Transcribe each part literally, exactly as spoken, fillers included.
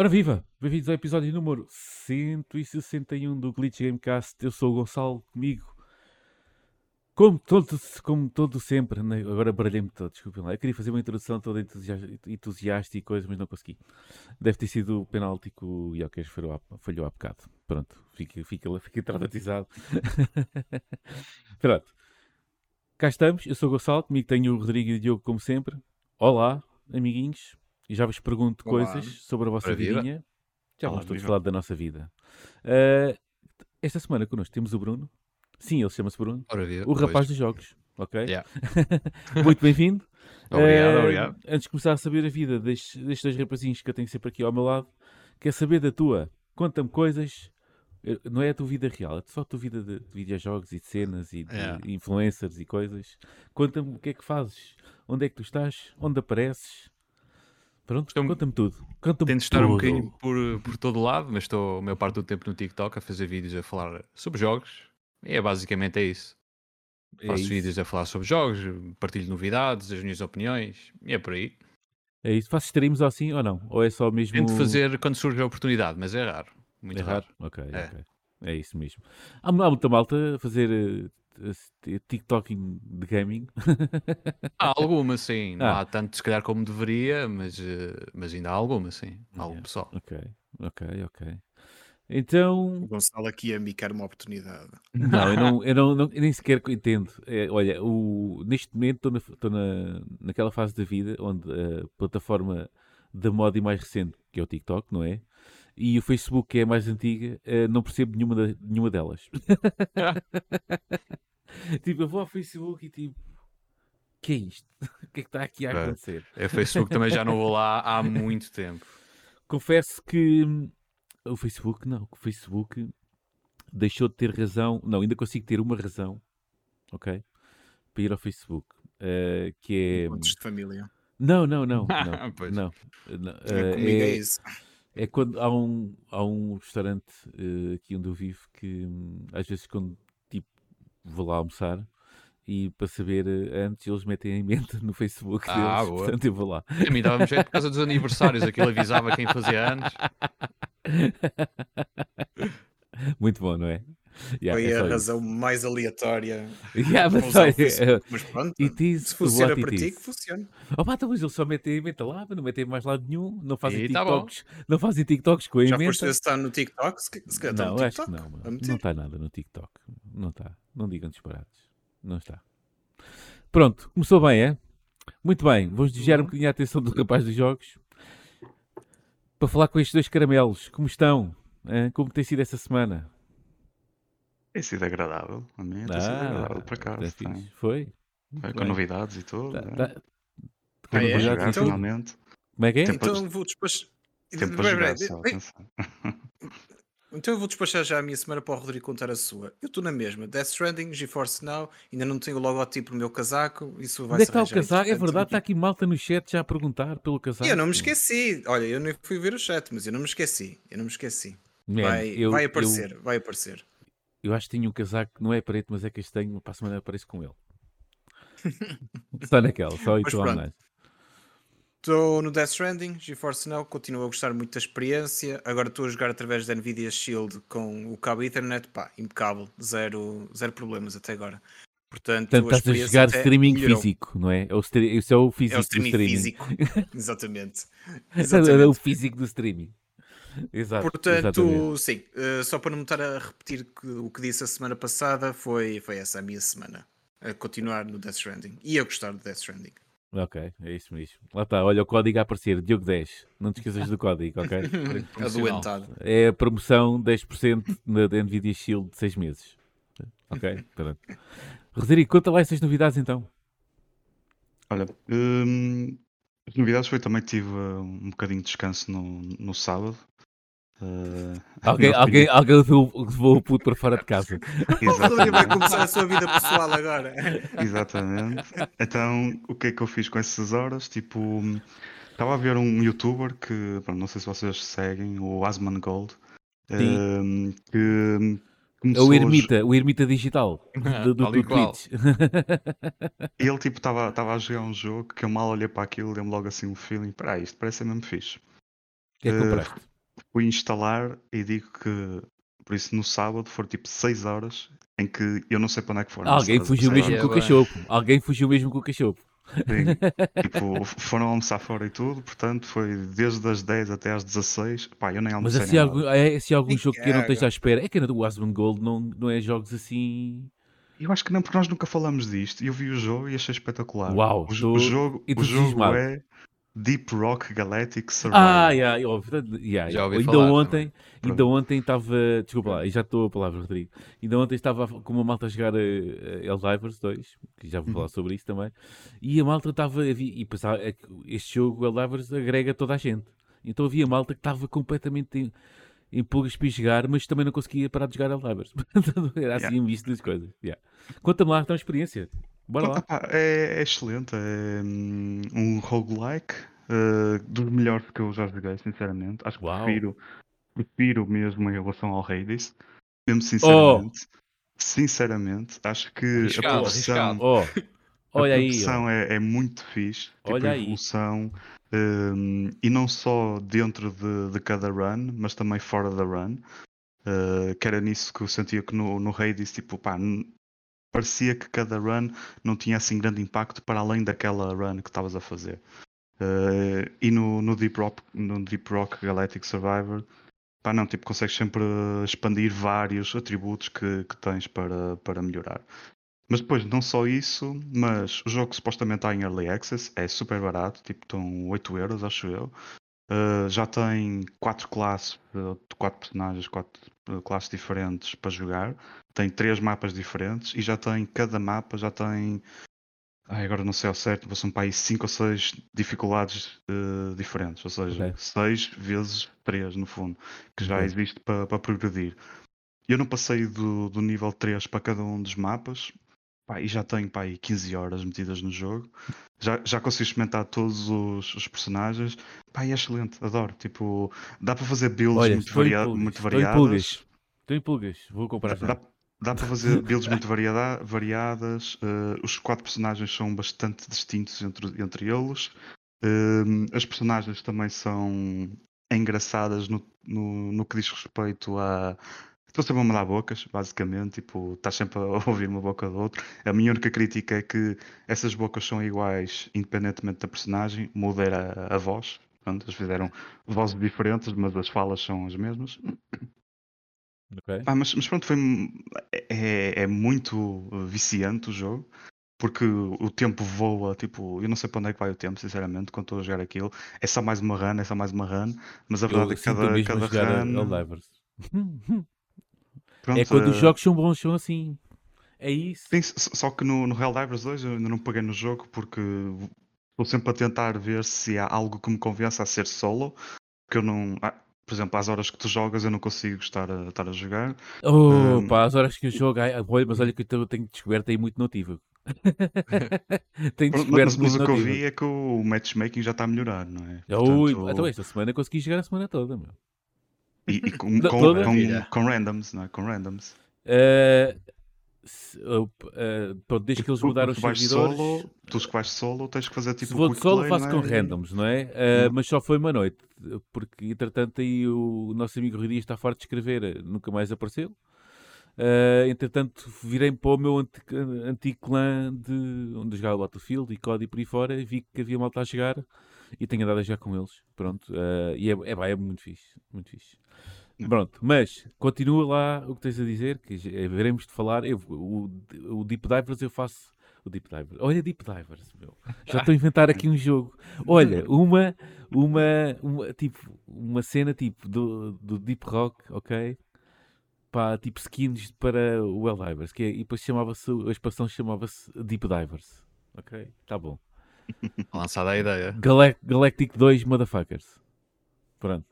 Ora viva! Bem-vindos ao episódio número cento e sessenta e um do Glitch Gamecast. Eu sou o Gonçalo, comigo, como todo, como todo sempre, né? Agora baralhei-me todo, desculpem lá. Eu queria fazer uma introdução toda entusiasta, entusiasta e coisa, mas não consegui. Deve ter sido o penalti que o Jokers falhou, há- falhou há bocado. Pronto, fica, fica, fica traumatizado. Pronto, cá estamos. Eu sou o Gonçalo, comigo tenho o Rodrigo e o Diogo, como sempre. Olá, amiguinhos. E já vos pergunto Olá. coisas sobre a vossa Ora, viva. vidinha. Já Olá, vamos todos viva. falar da nossa vida. Uh, esta semana connosco temos o Bruno. Sim, ele chama-se Bruno. Ora, viva. O rapaz Pois. dos jogos. Ok? Yeah. Muito bem-vindo. Obrigado, Uh, obrigado. Antes de começar a saber a vida destes, destes dois rapazinhos que eu tenho sempre aqui ao meu lado, quer saber da tua. Conta-me coisas. Eh, Não é a tua vida real, é só a tua vida de, de videojogos e de cenas e de Yeah. influencers e coisas. Conta-me o que é que fazes. Onde é que tu estás? Onde apareces? Pronto, Estou- conta-me tudo. Conta-me Tento estar tudo. um bocadinho por, por todo lado, mas estou a maior parte do tempo no TikTok a fazer vídeos a falar sobre jogos. E é basicamente é isso. É Faço isso. vídeos a falar sobre jogos, partilho novidades, as minhas opiniões, e é por aí. É isso. Fazes streams assim ou não? Ou é só mesmo... Tento fazer quando surge a oportunidade, mas é raro. Muito É raro. raro? Ok, É. ok. É isso mesmo. Há, há muita malta a fazer eh, eh, TikToking de gaming. Há alguma, sim. Não Ah. há tanto, se calhar, como deveria, mas, eh, mas ainda há alguma, sim. Há algum Yeah. pessoal. Ok, ok, ok. Então... O Gonçalo aqui a me quer uma oportunidade. Não, eu, não, eu, não, não- eu nem sequer entendo. É, olha, o, neste momento estou na, estou na, naquela fase da vida onde a plataforma da moda e mais recente, que é o TikTok, não é? E o Facebook, que é a mais antiga, eh, não percebo nenhuma, da- nenhuma delas. Tipo, eu vou ao Facebook e tipo, o que é isto? O que é que está aqui a É. acontecer? É Facebook também já não vou lá há muito tempo. Confesso que hum, o Facebook, não, o Facebook deixou de ter razão, não, ainda consigo ter uma razão, ok? Para ir ao Facebook, eh, que é... Encontros de família. Não, não, não, não, Pois. não. não, É, eh, comigo é, é, isso. é quando há um, há um restaurante eh, aqui onde eu vivo que hum, às vezes quando tipo vou lá almoçar e para saber eh, antes eles metem a emenda no Facebook Ah, deles, boa. portanto eu vou lá. A mim dava-me jeito por causa dos aniversários, aquilo avisava quem fazia anos. Muito bom, não é? Yeah, Foi é a só razão isso. mais aleatória Yeah, para mas usar o olha, Facebook. Mas pronto, it is se funciona what it para ti, is. que funcione. Opa, então, mas eles só metem a emenda lá, mas não metem mais lado nenhum, não fazem E tá bom. TikToks, não fazem TikToks com a Já emenda. foste ver se está no TikTok? Se se calhar está Não, no acho que TikTok. não, mano. A meter. Não está nada no TikTok. Não está. Não digam disparados. Não está. Pronto, começou bem, é? Muito bem, vamos desviar um Uhum. bocadinho a atenção do rapaz dos jogos para falar com estes dois caramelos. Como estão? Hã? Como tem sido essa semana? Tem sido agradável. A mim tem sido agradável, por é acaso. fixe. Tem. Foi? É, Muito com bem. novidades e tudo. Tá- é. tá- com Ah, é? Tempo para novidades jogar, e tudo? finalmente. Como é que é? Tempo Então vou despachar. Tempo para jogar, só, atenção. Então eu vou despachar já a minha semana para o Rodrigo contar a sua. Eu estou na mesma. Death Stranding, GeForce Now, ainda não tenho o logotipo no meu casaco. Isso vai Onde é que se está o arranjar, casaco? É entretanto. verdade, está aqui malta no chat já a perguntar pelo E casaco. eu não me esqueci. Olha, eu nem fui ver o chat, mas eu não me esqueci. Eu não me esqueci. Man, Vai, eu, vai eu, aparecer, vai aparecer. eu acho que tenho um casaco que não é preto, mas é castanho. Para a semana apareço com ele. Só naquela, só Mas isso pronto. online. Estou no Death Stranding, GeForce Now, continuo a gostar muito da experiência. Agora estou a jogar através da Nvidia Shield com o cabo Ethernet, pá, impecável, zero, zero problemas até agora. Portanto, Portanto, a estás a experiência jogar até streaming melhorou. físico, não é? É o, stre- Isso é o É físico o do streaming streaming. físico, exatamente. É o Exatamente. físico do streaming. Exato, Portanto, exatamente. sim, eh, só para não me estar a repetir que- o que disse a semana passada, foi, foi essa a minha semana. A continuar no Death Stranding e a gostar do Death Stranding. Ok, é isso mesmo. Lá está, olha o código a aparecer, Diogo dez. Não te esqueças do código, ok? Adoentado. É a promoção dez por cento na da Nvidia Shield de seis meses. Ok, pronto. Rodrigo, conta lá essas novidades então. Olha, hum, as novidades foi também tive uh, um bocadinho de descanso no, no sábado. Uh, Alguém, minha alguém, opinião- alguém levou, levou o puto para fora de casa. O Rodrigo vai começar a sua vida pessoal agora. Exatamente. Então, o que é que eu fiz com essas horas? Tipo, hum, estava a ver um youtuber que, pronto, não sei se vocês seguem, o Asmongold, Gold, Sim. hum, que É começou o a ermita, o ermita digital do, do, Tal e do qual. Twitch. E ele tipo estava a jogar um jogo que eu mal olhei para aquilo, deu-me logo assim um feeling, peraí, isto parece ser mesmo fixe. O que é que Eh, compraste? fui instalar e digo que, por isso, no sábado foram tipo seis horas em que eu não sei para onde é que foram essas Alguém horas. fugiu seis mesmo Aí horas. com é o bem. cachopo. Alguém fugiu mesmo com o cachopo. Sim, tipo, foram almoçar fora e tudo, portanto foi desde as dez até às dezasseis. Pá, eu nem Mas almocei assim, nem algum, nada. é assim algum Ih, jogo que eu não esteja à caga. espera. É que o Asmongold Gold não, não é jogos assim. Eu acho que não, porque nós nunca falamos disto. E eu vi o jogo e achei espetacular. Uau, O, jo- o estou jogo, o jogo entusiasmado. é Deep Rock Galactic Ah, Survivor. yeah, óbvio, portanto, yeah, Já yeah. ouvi Ainda falar também. ontem, ainda Pronto. ontem estava. Desculpa lá, e já estou a palavra, Rodrigo. Ainda ontem estava com uma malta a jogar uh, Helldivers dois, que já vou falar Uhum. sobre isso também. E a malta estava. a vi- E pensava, é que este jogo Helldivers agrega toda a gente. Então havia malta que estava completamente em, em pulgas para ir jogar, mas também não conseguia parar de jogar Helldivers. Era Yeah. assim um misto das coisas. Yeah. Conta-me lá, então, a experiência. Bora Então, lá. epá, é, é excelente. É hum, um roguelike eh, dos melhores que eu já joguei, sinceramente. Acho que Uau. prefiro, prefiro mesmo em relação ao Hades. Mesmo Oh, sinceramente. Sinceramente, acho que a Arriscado, oh, progressão, arriscado. oh. a Olha aí, ó. progressão é, é muito fixe. Tipo, a Olha aí. evolução. hum, e não só dentro de, de cada run, mas também fora da run. Uh, que era nisso que eu sentia que no, no Hades, tipo, pá, n- parecia que cada run não tinha assim grande impacto para além daquela run que estavas a fazer. Uh, e no, no, Deep Rock, no Deep Rock Galactic Survivor, pá, não, tipo, consegues sempre expandir vários atributos que, que tens para, para melhorar. Mas depois, não só isso, mas o jogo supostamente está em Early Access, é super barato, tipo, estão oito euros, acho eu. Uh, já tem quatro classes, uh, quatro personagens, quatro uh, classes diferentes para jogar. Tem três mapas diferentes e já tem, cada mapa já tem, ai, agora não sei ao certo, mas são para aí cinco ou seis dificuldades uh, diferentes. Ou seja, Ok, seis vezes três no fundo, que já ok. existe para, para progredir. Eu não passei do, do nível três para cada um dos mapas. Pá, e já tenho pá, aí quinze horas metidas no jogo. Já, já consigo experimentar todos os, os personagens. Pá, e é excelente, adoro. Tipo, dá para fazer builds Olha, muito, estou em varia pulgas, muito estou em pulgas, variadas. estou em pulgas, vou comprar Dá, já. dá, dá para fazer builds muito variada, variadas. eh, os quatro personagens são bastante distintos entre, entre eles. Hum, as personagens também são engraçadas no, no, no que diz respeito a. Estão sempre a mandar bocas, basicamente. Tipo, estás sempre a ouvir uma boca do outro. A minha única crítica é que essas bocas são iguais, independentemente da personagem. Muda era a voz. Pronto, eles fizeram vozes diferentes, mas as falas são as mesmas. Ok. Pá, mas, mas pronto, foi, é, é muito viciante o jogo. Porque o tempo voa, tipo, eu não sei para onde é que vai o tempo, sinceramente, quando estou a jogar aquilo. É só mais uma run, é só mais uma run, mas a verdade Eu é que sinto cada, mesmo a cada jogar a run, Helldivers. É pronto, quando os eh, jogos são bons, são assim. É isso. tem, s- só que no, no Helldivers dois eu ainda não peguei no jogo porque estou sempre a tentar ver se há algo que me convença a ser solo, que eu não, ah, por exemplo, às horas que tu jogas eu não consigo estar a, estar a jogar. Oh, Hum, pá, as horas que eu jogo, ai, olha, mas olha que eu tenho descoberto aí muito notívago. Tenho pronto, mas, descoberto mas muito o que eu notívago. vi é que o matchmaking já está a melhorar, não é? Ui, então Portanto, esta semana consegui jogar a semana toda, meu. e, e com, Da- com, Toda? com, Maravilha. com randoms, não é? Com randoms. Eh, se- eu, eh, pronto, desde que Tipo, eles tu, mudaram tu os que vais servidores, solo, tu que vais solo, tens que fazer se tipo vou de quick solo play, faço não com é? E- randoms, não é? Eh, yeah. mas só foi uma noite, porque entretanto aí o nosso amigo Rui Dias está farto de escrever, eh, nunca mais apareceu. Eh, entretanto, virei para o meu anti- antigo clã de onde eu jogava Battlefield e C O D e por aí fora, e vi que havia malta a jogar e tenho andado a jogar com eles. Pronto, eh, e é, é, pá, é muito fixe, muito fixe. Yeah. Pronto, mas continua lá o que tens a dizer, que já- eh, veremos de falar. Eu, o, o Deep Divers eu faço. O Deep Divers. Olha, Deep Divers, meu. Já estou a inventar aqui um jogo. Olha, uma, uma, uma, tipo, uma cena tipo do, do Deep Rock, ok? Pá, tipo skins para o Helldivers, que é, e depois chamava-se, a expansão chamava-se Deep Divers, ok? Tá bom. Lançada a ideia. Galac- Galactic dois Motherfuckers. Pronto.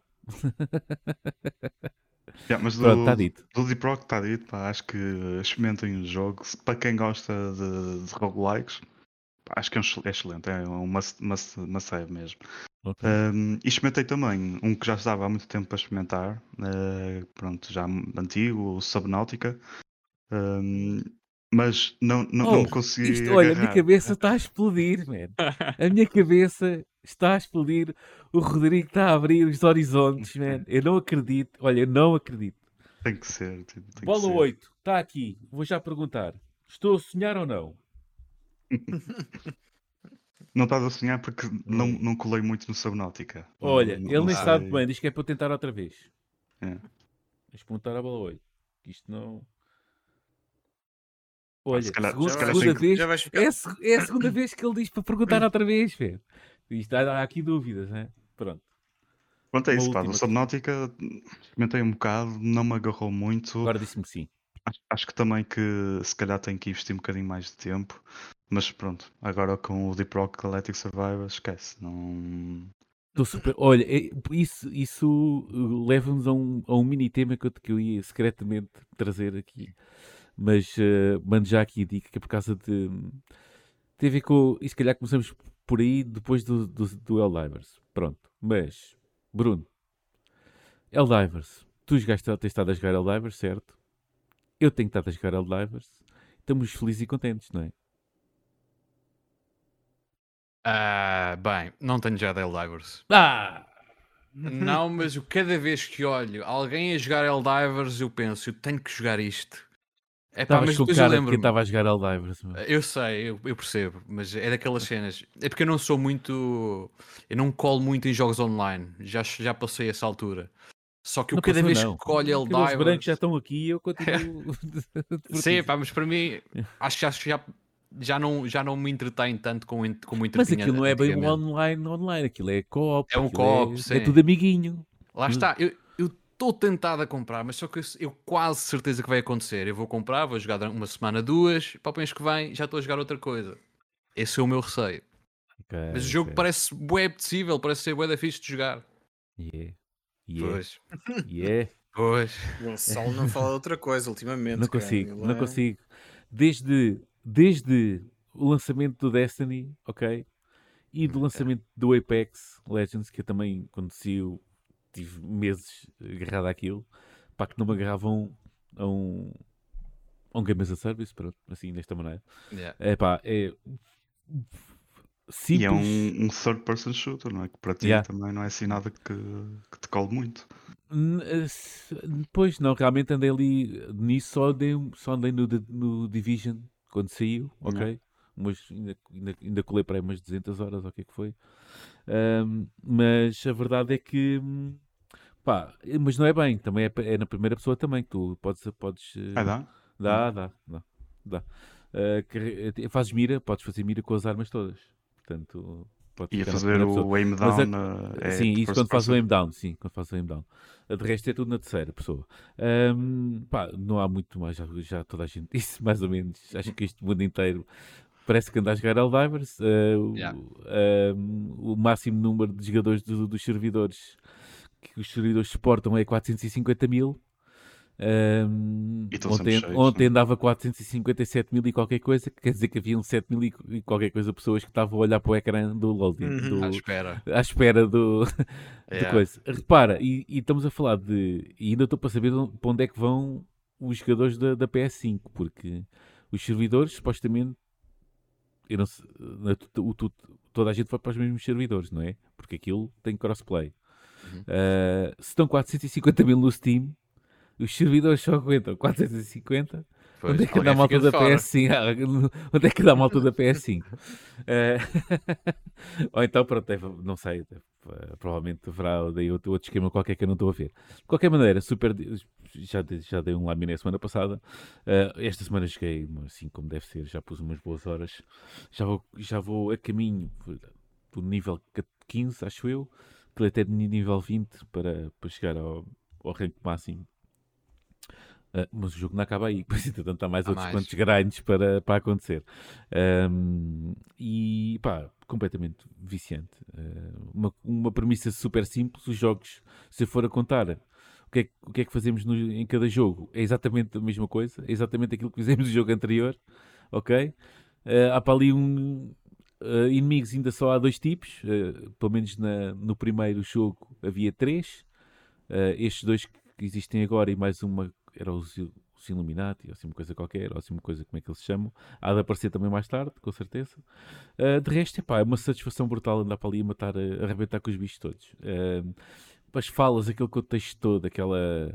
Yeah, mas Pronto, está do, dito. do Deep Rock está dito, pá, acho que experimentem o jogo. Se- Para quem gosta de, de roguelikes, pá, acho que é, um, excel- é excelente, é um must, must, must have mesmo. Ok. Um, e experimentei também um que já estava há muito tempo para experimentar, eh, pronto, já antigo, o Subnautica. Um, mas não, não, Oh, não me consegui isto, olha, a minha agarrar. cabeça está a explodir, man. A minha cabeça está a explodir. O Rodrigo está a abrir os horizontes, man. Eu não acredito. Olha, eu não acredito. Tem que ser, tipo, tem que Bola ser. oito, está aqui. Vou já perguntar. Estou a sonhar ou não? Não estás a sonhar porque não, Hum. não colei muito no Subnautica. Não- Olha, não- ele não nem sei. sabe bem. Diz que é para eu tentar outra vez. É. Deixa eu perguntar a bola oito. Que isto não... Ah, Olha, se calhar- segunda, se calhar segunda tem que- vez, já vais ficar- é, a seg- é a segunda vez que ele diz para perguntar outra vez, velho. Isto há, há aqui dúvidas, né? Pronto. Pronto, é Uma isso, pá. última No Subnautica experimentei um bocado, não me agarrou muito. Agora disse-me sim. Acho, acho que também que se calhar tenho que investir um bocadinho mais de tempo. Mas pronto, agora com o Deep Rock Galactic Survivor, esquece. Não... Estou super... Olha, é- isso, isso uh, leva-nos a um, a um mini tema que eu, que eu ia secretamente trazer aqui. Mas uh, mando já aqui a dica que é por causa de. Tem a ver com. E se calhar começamos por aí depois do, do, do Helldivers. Pronto. Mas, Bruno, Helldivers. Tu jogaste, tens estado a jogar Helldivers, certo? Eu tenho estado a jogar Helldivers. Estamos felizes e contentes, não é? Ah, bem, não tenho já Helldivers. Ah! Não, mas eu, cada vez que olho alguém a jogar Helldivers, eu penso, eu tenho que jogar isto. É pá, Estavas mas com depois eu cara de quem lembro-me. estava a jogar Helldivers, meu. Eu sei, eu, eu percebo, mas é daquelas cenas. É porque eu não sou muito. Eu não colo muito em jogos online. Já, já passei essa altura. Só que eu Não cada passou, vez não. que olho Os cabelos brancos já Helldivers. estão aqui e eu continuo. Sim, pá, mas para mim, acho que acho que já, já, não, já não me entretém tanto como, ent- como Mas entretinha aquilo não é bem um antigamente. online, online, aquilo é co-op. É um aquilo co-op, é, sim. é tudo amiguinho. Lá está, eu estou tentado a comprar, mas só que eu, eu quase certeza que vai acontecer. Eu vou comprar, vou jogar durante uma semana, duas, e para o mês que vem já estou a jogar outra coisa. Esse é o meu receio. Ok, Mas o jogo ok. parece bué apetecível, parece ser bué da fixe de jogar. Yeah. Yeah. Pois, Yeah. pois. O Gonçalo não fala de outra coisa ultimamente. Não cara. consigo, Ele não é- consigo. Desde, desde o lançamento do Destiny, ok? E do lançamento do Apex Legends, que eu também, quando saiu, tive meses agarrado àquilo, pá, que não me agarravam a um, a um Game as a Service, pronto, assim, desta maneira. Yeah. É pá, é simples. E é um, um third person shooter, não é? Que para ti Yeah. também não é assim nada que, que te cole muito. N- eh, s- Pois não, realmente andei ali nisso, só andei, um- só andei no, Di- no Division quando saiu, ok? Mas ainda, ainda, ainda colei para aí umas duzentas horas, ou o que é que foi. Ahm, mas a verdade é que, hum, pá, eh, mas não é bem, também é, pa- é na primeira pessoa também, que tu podes, podes eh, Ah, dá? dá, dá, dá, dá. Ah, carre- eh, fazes mira, podes fazer mira com as armas todas, portanto, podes E a ficar na fazer primeira pessoa. o aim Mas down a- eh, é sim, isso first quando faz o person. aim down, sim, quando faz o aim down. De resto é tudo na terceira pessoa. Ahm, pá, não há muito mais, já, já toda a gente disse, mais ou menos. Acho que este mundo inteiro parece que anda a jogar Helldivers. Ah, o- Yeah. ahm, o máximo número de jogadores do- dos servidores que os servidores suportam é quatrocentos e cinquenta mil. Ahm, E estão sempre ontem, cheios, ontem não é? andava quatrocentos e cinquenta e sete mil e qualquer coisa, que quer dizer que haviam sete mil e, e qualquer coisa pessoas que estavam a olhar para o ecrã do loading, Uhum. do, À espera. à espera do, de Yeah. coisa. Repara, e, e estamos a falar de. E ainda estou para saber de onde- para onde é que vão os jogadores da, da P S cinco, porque os servidores, supostamente, eu não sei, na- tu- tu- toda a gente vai para os mesmos servidores, não é? Porque aquilo tem crossplay. Uhum. Ah, se estão quatrocentos e cinquenta mil no Steam, os servidores só aguentam quatrocentos e cinquenta. Pois, Onde é que anda a alguém malta fica de da fora. P S cinco? Ah, onde é que anda a malta da P S cinco? Eh, Ou então, pronto, deve- não sei, deve- eh, provavelmente haverá daí outro, outro esquema qualquer que eu não estou a ver. De qualquer maneira, super, já, dei- já dei um laminé a semana passada. Eh, esta semana joguei, assim como deve ser, já pus umas boas horas. Já vou, já vou a caminho do nível quinze, acho eu, que até de nível vinte para, para chegar ao, ao rank máximo. Uh, mas o jogo não acaba aí, pois entretanto há mais Há outros mais. quantos grinds para, para acontecer. Um, e pá, completamente viciante. Uh, uma, uma premissa super simples: os jogos, se eu for a contar o que é, que- o que, é que fazemos no- em cada jogo, é exatamente a mesma coisa, é exatamente aquilo que fizemos no jogo anterior, ok? Uh, há para ali um. uh, inimigos ainda só há dois tipos, uh, pelo menos na, no primeiro jogo havia três. Uh, estes dois que existem agora e mais uma era o Zil- os Illuminati, ou assim uma coisa qualquer, ou assim uma coisa, como é que eles se chamam. Há de aparecer também mais tarde, com certeza. Uh, de resto, epá, é uma satisfação brutal andar para ali e matar, a arrebentar com os bichos todos. Uh, as falas, aquele contexto todo, aquela...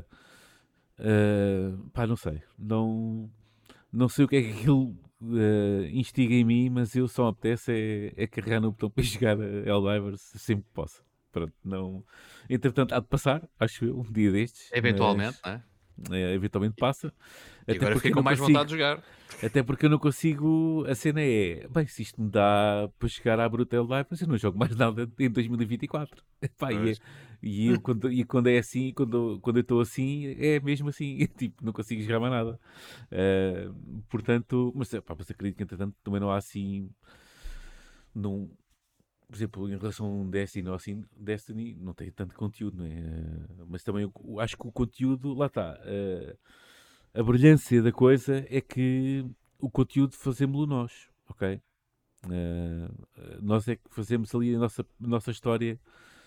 Uh, pá, não sei. Não, não sei o que é que aquilo uh, instiga em mim, mas eu só me apetece é, é carregar no botão para jogar Helldivers sempre que posso. Pronto, não... Entretanto, há de passar, acho eu, um dia destes. Eventualmente, mas, né? é, eventualmente passa. E Até agora porque fiquei eu com não mais consigo, vontade de jogar. até porque eu não consigo. A cena é, bem, se isto me dá para chegar à Brutal Helldivers, eu não jogo mais nada em dois mil e vinte e quatro. Epá, e, é- Pois. e eu, quando, e quando é assim, quando, quando eu estou assim, é mesmo assim, tipo, não consigo jogar mais nada. Eh, portanto, mas, epá, mas acredito que entretanto também não há assim. Não, por exemplo, em relação a um Destiny ou assim, Destiny não tem tanto conteúdo, não é? Eh, Mas também eu, eu acho que o conteúdo, lá está. eh, a brilhância da coisa é que o conteúdo fazemos-lo nós, ok? Eh, nós é que fazemos ali a nossa, a nossa história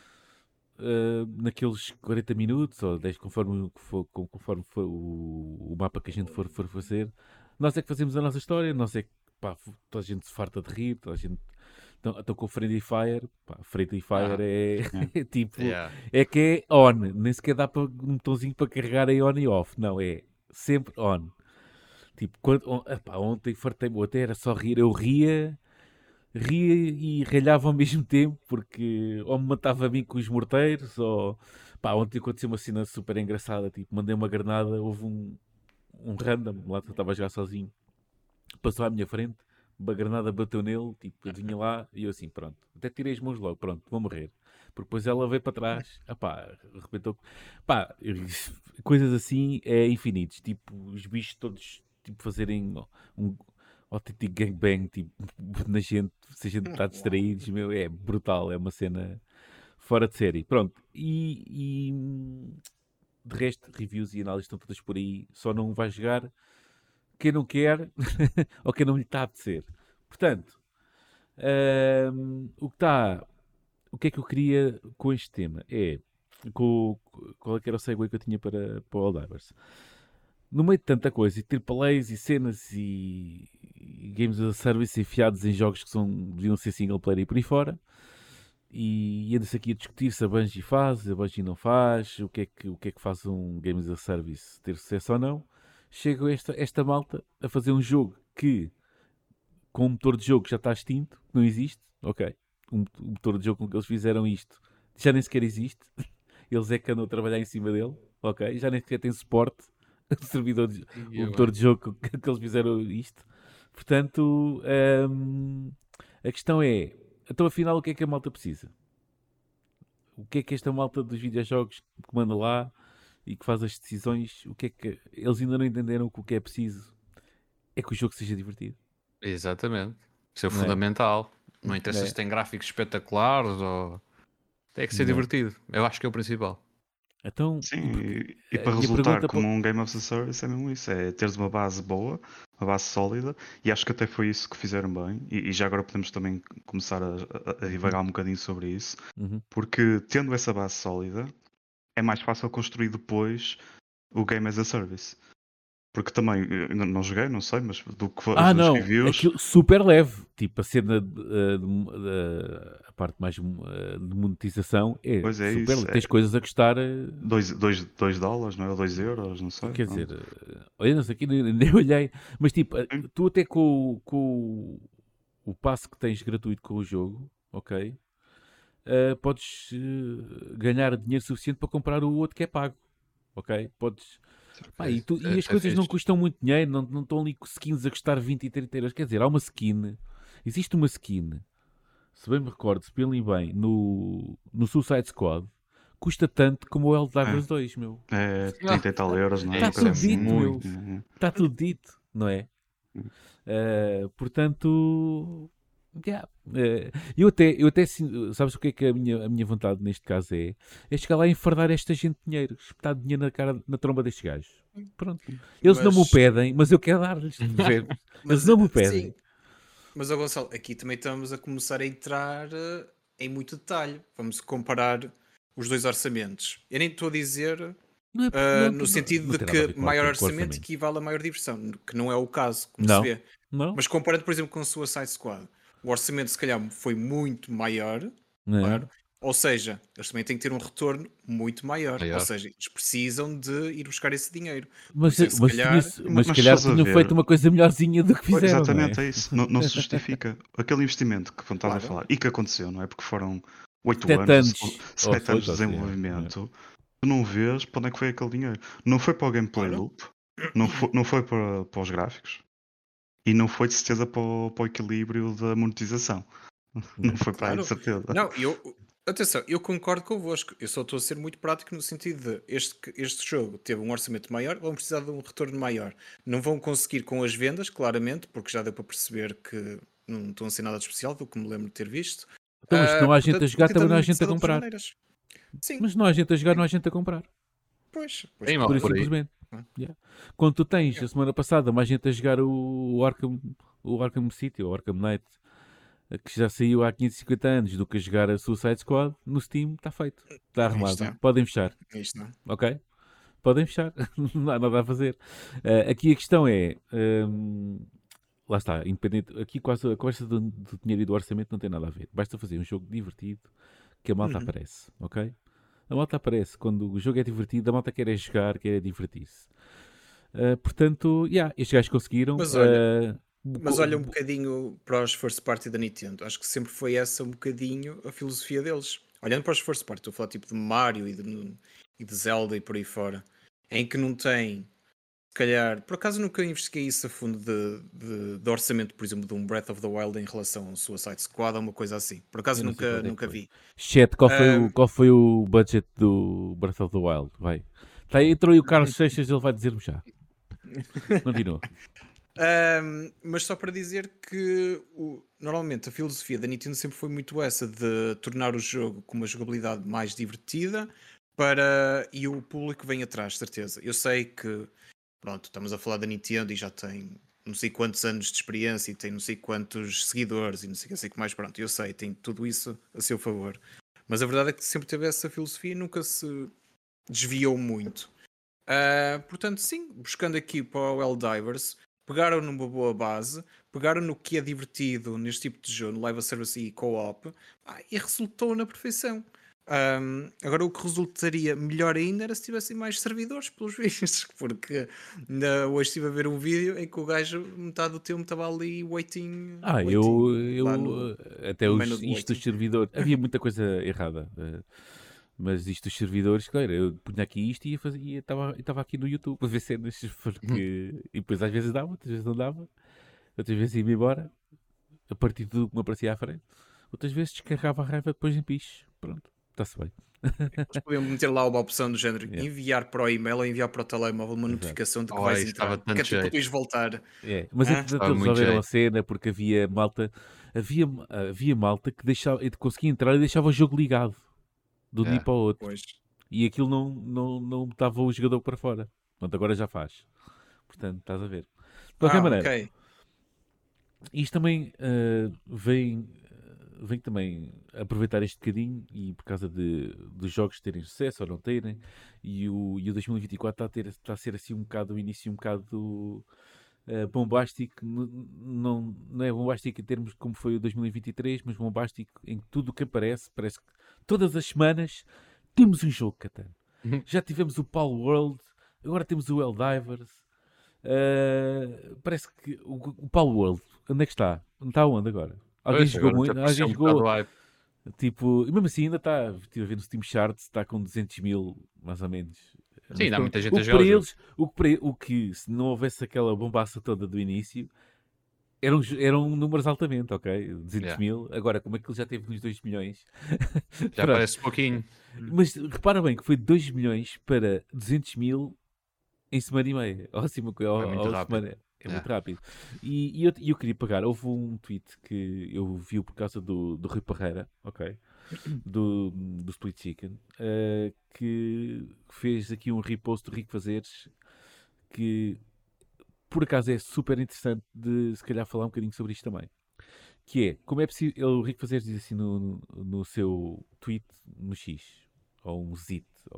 eh, naqueles quarenta minutos ou dez, conforme, o que for, com- conforme for o, o mapa que a gente for, for fazer. Nós é que fazemos a nossa história, nós é que, pá, toda a gente se farta de rir, toda a gente. Então, então com o Friendly Fire, pá, Friendly Fire Ah, é, É. é tipo, yeah. é que é on, nem sequer dá para um botãozinho para carregar em on e off, não, é sempre on. Tipo, quando, on- epá, ontem fartei-me, até era só rir, eu ria, ria e ralhava ao mesmo tempo, porque ou me matava a mim com os morteiros, ou pá, ontem aconteceu uma cena super engraçada, tipo, mandei uma granada, houve um, um random, lá que eu estava a jogar sozinho, passou à minha frente, uma granada bateu nele, tipo, eu vinha lá e eu assim, pronto, até tirei as mãos logo, pronto, vou morrer. Porque depois ela veio para trás, ah pá, arrebentou. Pá, coisas assim é infinitos, tipo, os bichos todos, tipo, fazerem um autêntico gangbang, tipo, na gente, se a gente está distraídos, meu, é brutal, é uma cena fora de série. Pronto, e, e de resto, reviews e análises estão todas por aí, só não vai jogar quem não quer ou quem não lhe está a apetecer. Portanto, hum, o que está. O que é que eu queria com este tema? É. Com, qual é que era o segue que eu tinha para, para o Helldivers? No meio de tanta coisa, e triple A's e cenas e, e games as a service enfiados em jogos que são, deviam ser single player e por aí fora, e anda-se aqui a discutir se a Bungie faz, a Bungie não faz, o que é que, o que, é que faz um games as a service ter sucesso ou não. Chega esta, esta malta a fazer um jogo que, com um motor de jogo que já está extinto, não existe, ok. Um, um motor de jogo com que eles fizeram isto já nem sequer existe. Eles é que andam a trabalhar em cima dele, ok. Já nem sequer tem suporte. O servidor, de, E o eu, motor bem. de jogo que, que eles fizeram isto. Portanto, hum, a questão é, então afinal o que é que a malta precisa? O que é que esta malta dos videojogos que manda lá e que faz as decisões, o que é que eles ainda não entenderam que o que é preciso é que o jogo seja divertido, Exatamente. Isso é não é? fundamental. Não interessa É, se tem gráficos espetaculares ou. Tem que ser não é? divertido. Eu acho que é o principal. Então, Sim, e porque, e, e a para minha resultar pergunta como pa- um Game of the Service é mesmo isso, é teres uma base boa, uma base sólida, e acho que até foi isso que fizeram bem, e, e já agora podemos também começar a, a- a Uhum, divagar um bocadinho sobre isso, uhum. porque tendo essa base sólida, é mais fácil construir depois o Game as a Service. Porque também, eu não não joguei, não sei, mas do que Ah, vejo das não, reviews, aquilo super leve. Tipo, a cena, de, eh, de mo- de- a parte mais eh, de monetização é pois é super isso, leve. é Tens coisas a custar, eh, dois dois dois dólares, não é? Ou dois euros, não sei. quer dizer, Pronto. eh, olha, não sei aqui, nem, nem olhei, mas tipo, eh, tu até com, o- com o o passe que tens gratuito com o jogo, ok, eh, podes eh, ganhar dinheiro suficiente para comprar o outro que é pago, ok? Podes. Ok. Pá, e, tu- Isso e é, as isso é coisas não fixe. custam muito dinheiro, não, não estão ali com skins a custar vinte e trinta euros. Quer dizer, há uma skin, existe uma skin, se bem me recordo, se bem bem, no, no Suicide Squad, custa tanto como o Helldivers dois, meu. É, é Ah, trinta e tal euros, não é? Está Uma isso coisa é tudo assim. dito, meu. muito. Uhum. Está tudo dito, não é? Uh, portanto, yeah. Uh, eu até, eu até sin- sabes o que é que a minha, a minha vontade neste caso é? É chegar lá e enfardar esta gente de dinheiro, espetar dinheiro na cara, na tromba destes gajos. Pronto. Eles não me o Mas, pedem, mas eu quero dar-lhes, percebes? Eles mas não me eh, o pedem. sim, mas ó Gonçalo, aqui também estamos a começar a entrar eh, em muito detalhe. Vamos comparar os dois orçamentos. Eu nem estou a dizer Não é, Uh, não, no não, sentido não de tem nada a ver que com maior orçamento. orçamento equivale a maior diversão, que não é o caso, como Não. se vê. Não? Mas comparando, por exemplo, com a Suicide Squad, o orçamento se calhar foi muito maior, Não é? claro. Ou seja, eles também têm que ter um retorno muito maior. Maior. Ou seja, eles precisam de ir buscar esse dinheiro. Mas, Por isso é que se mas, calhar- tinha- mas, Mas se calhar estás a tinham ver. feito uma coisa melhorzinha do que Pois, fizeram, não é? exatamente, é isso. Não, não se justifica aquele investimento que estás Claro. a falar e que aconteceu, não é? Porque foram oito Sete anos, anos. sete Ou anos de foi, ou seja, desenvolvimento. Tu não vês para onde é que foi aquele dinheiro. Não foi para o gameplay Claro. loop, não foi, não foi para, para os gráficos e não foi de certeza para o, para o equilíbrio da monetização. Não foi para aí, Claro. de certeza. Não, eu, atenção, eu concordo convosco. Eu só estou a ser muito prático no sentido de este, este jogo teve um orçamento maior, vão precisar de um retorno maior. Não vão conseguir com as vendas, claramente, porque já deu para perceber que não estão a ser nada de especial, do que me lembro de ter visto. Então, mas se não Ah, há gente a portanto, jogar, também não há tentando gente a monetizar de outras comprar. maneiras. Sim, Mas se não há gente a jogar, não há gente a comprar. pois. pois Tem claro. mal Pura e por aí. simplesmente. Ah. Yeah. Quando tu tens, a semana passada, mais gente a jogar o, o, Arkham, o Arkham City, ou Arkham Knight, que já saiu há quinhentos e cinquenta anos, do que a jogar a Suicide Squad, no Steam, está feito. Está Aí arrumado. está. Podem fechar. Isto não. Ok? Podem fechar. Não há nada a fazer. Uh, aqui a questão é... um, lá está, independente. Aqui quase a conversa do, do dinheiro e do orçamento não tem nada a ver. Basta fazer um jogo divertido que a malta Uhum. aparece. Ok? A malta aparece. Quando o jogo é divertido, a malta quer é jogar, quer é divertir-se. Uh, portanto, yeah, estes gajos conseguiram. Mas olha, uh, Mas co- olha um bocadinho para os first party da Nintendo. Acho que sempre foi essa um bocadinho a filosofia deles. Olhando para os first party, estou a falar tipo de Mario e de, e de Zelda e por aí fora, em que não tem, se calhar, por acaso nunca investiguei isso a fundo de, de, de orçamento, por exemplo, de um Breath of the Wild em relação ao Suicide Squad ou uma coisa assim. Por acaso Eu não sei nunca, quanto é que nunca foi. vi. Chat, qual foi, o, Ahm. qual foi o budget do Breath of the Wild? Vai. Tá, entrou aí o Carlos Seixas, ele vai dizer-me já. Continua. Ahm, mas só para dizer que o- normalmente a filosofia da Nintendo sempre foi muito essa de tornar o jogo com uma jogabilidade mais divertida para e o público vem atrás, certeza. Eu sei que pronto, estamos a falar da Nintendo e já tem não sei quantos anos de experiência e tem não sei quantos seguidores e não sei o que, sei que mais, pronto, eu sei, tem tudo isso a seu favor. Mas a verdade é que sempre teve essa filosofia e nunca se desviou muito. Ah, portanto, sim, buscando aqui para o Helldivers, pegaram numa boa base, pegaram no que é divertido neste tipo de jogo, no live service e co-op, ah, e resultou na perfeição. Ahm, agora, o que resultaria melhor ainda era se tivessem mais servidores, pelos vistos, porque ainda hoje estive a ver um vídeo em que o gajo, metade do tempo, estava ali waiting. Ah, waiting eu, lá eu no- até no os, menu de isto dos waiting. servidores, havia muita coisa errada, eh, mas isto dos servidores, claro, eu punha aqui isto e estava ia, tava, estava aqui no YouTube para ver cenas, porque, e depois às vezes dava, outras vezes não dava, outras vezes ia-me embora, a partir de tudo que me aparecia à frente, outras vezes descarregava a raiva depois em piche, pronto, está-se bem. Eles podiam meter lá uma opção do género Yeah. enviar para o e-mail ou enviar para o telemóvel uma Exato. notificação de que Oh, vais isso dava entrar. tanto Que é tipo para jeito. tu ires voltar. É, mas Hã? entretanto Estava eles muito resolveram a jeito. cena porque havia malta, havia, havia malta que deixava, conseguia entrar e deixava o jogo ligado de um dia É. para o outro. Pois. E aquilo não, não, não botava o jogador para fora. Portanto, agora já faz. Portanto, estás a ver. De qualquer Ah, maneira, ok. isto também ah, vem, vem também aproveitar este bocadinho e por causa de, dos jogos terem sucesso ou não terem. E o, e o dois mil e vinte e quatro está a, ter, está a ser assim um bocado o início um bocado ah, bombástico. N- Não, não é bombástico em termos como foi o dois mil e vinte e três, mas bombástico em tudo o que aparece. Parece que todas as semanas temos um jogo, Catano. Uhum. Já tivemos o Pal World, agora temos o Helldivers. Uh, parece que o, o Pal World, onde é que está? Está onde agora? Alguém Pois, jogou agora muito? desapareceu Alguém um bocado jogou? o hype. Tipo, e mesmo assim ainda está, estive a ver no Steam Charts, está com duzentos mil, mais ou menos. Sim, ainda há muita gente o a que jogar para o jogo. eles, o que, para, o que se não houvesse aquela bombaça toda do início, eram, eram números altamente, ok? duzentos Yeah. mil, agora como é que ele já teve nos dois milhões? Já Pronto. parece pouquinho. Mas repara bem que foi dois milhões para duzentos mil em semana e meia. Ou assim, uma coisa, ou, É muito ou rápido. semana. É Yeah. muito rápido. E, e eu, e eu queria pagar. Houve um tweet que eu vi por causa do, do Rui Parreira, ok? Do, do Split Chicken, eh, que fez aqui um repost do Rico Fazeres, que por acaso é super interessante de se calhar falar um bocadinho sobre isto também. Que é, como é possível. O Rico Fazeres diz assim no, no, no seu tweet, no X, ou um zit, ou o que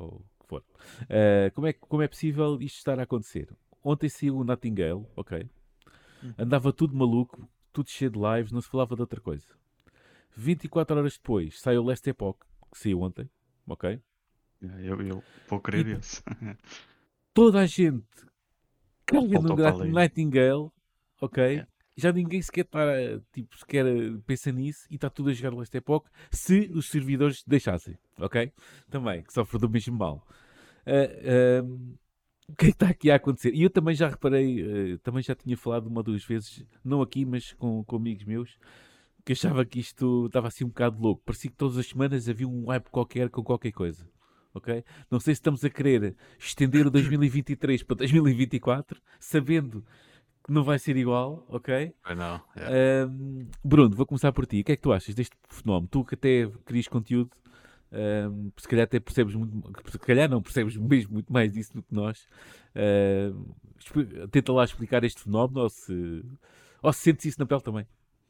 for. Uh, como, é, como é possível isto estar a acontecer? Ontem saiu o Nightingale, ok? Andava tudo maluco, tudo cheio de lives, não se falava de outra coisa. vinte e quatro horas depois, sai o Last Epoch, que saiu ontem, ok? Eu, eu vou querer E- esse. Toda a gente caga no Voltou para Gra- ali. Nightingale, ok? Yeah. Já ninguém sequer, tá, tipo, sequer eh, pensa nisso e está tudo a jogar Last Epoch se os servidores deixassem, ok? Também, que sofre do mesmo mal. Ah, ahm, o que é que está aqui a acontecer? E eu também já reparei, eh, também já tinha falado uma ou duas vezes, não aqui, mas com, com amigos meus, que achava que isto estava assim um bocado louco. Parecia que todas as semanas havia um hype qualquer com qualquer coisa. Ok? Não sei se estamos a querer estender o dois mil e vinte e três para dois mil e vinte e quatro, sabendo que não vai ser igual, ok? Pois não. é. Ahm, Bruno, vou começar por ti. O que é que tu achas deste fenómeno? Tu que até crias conteúdo, ahm, se calhar até percebes muito, se calhar não percebes mesmo muito mais disso do que nós. Ahm, expli- tenta lá explicar este fenómeno ou se, ou se sentes isso na pele também.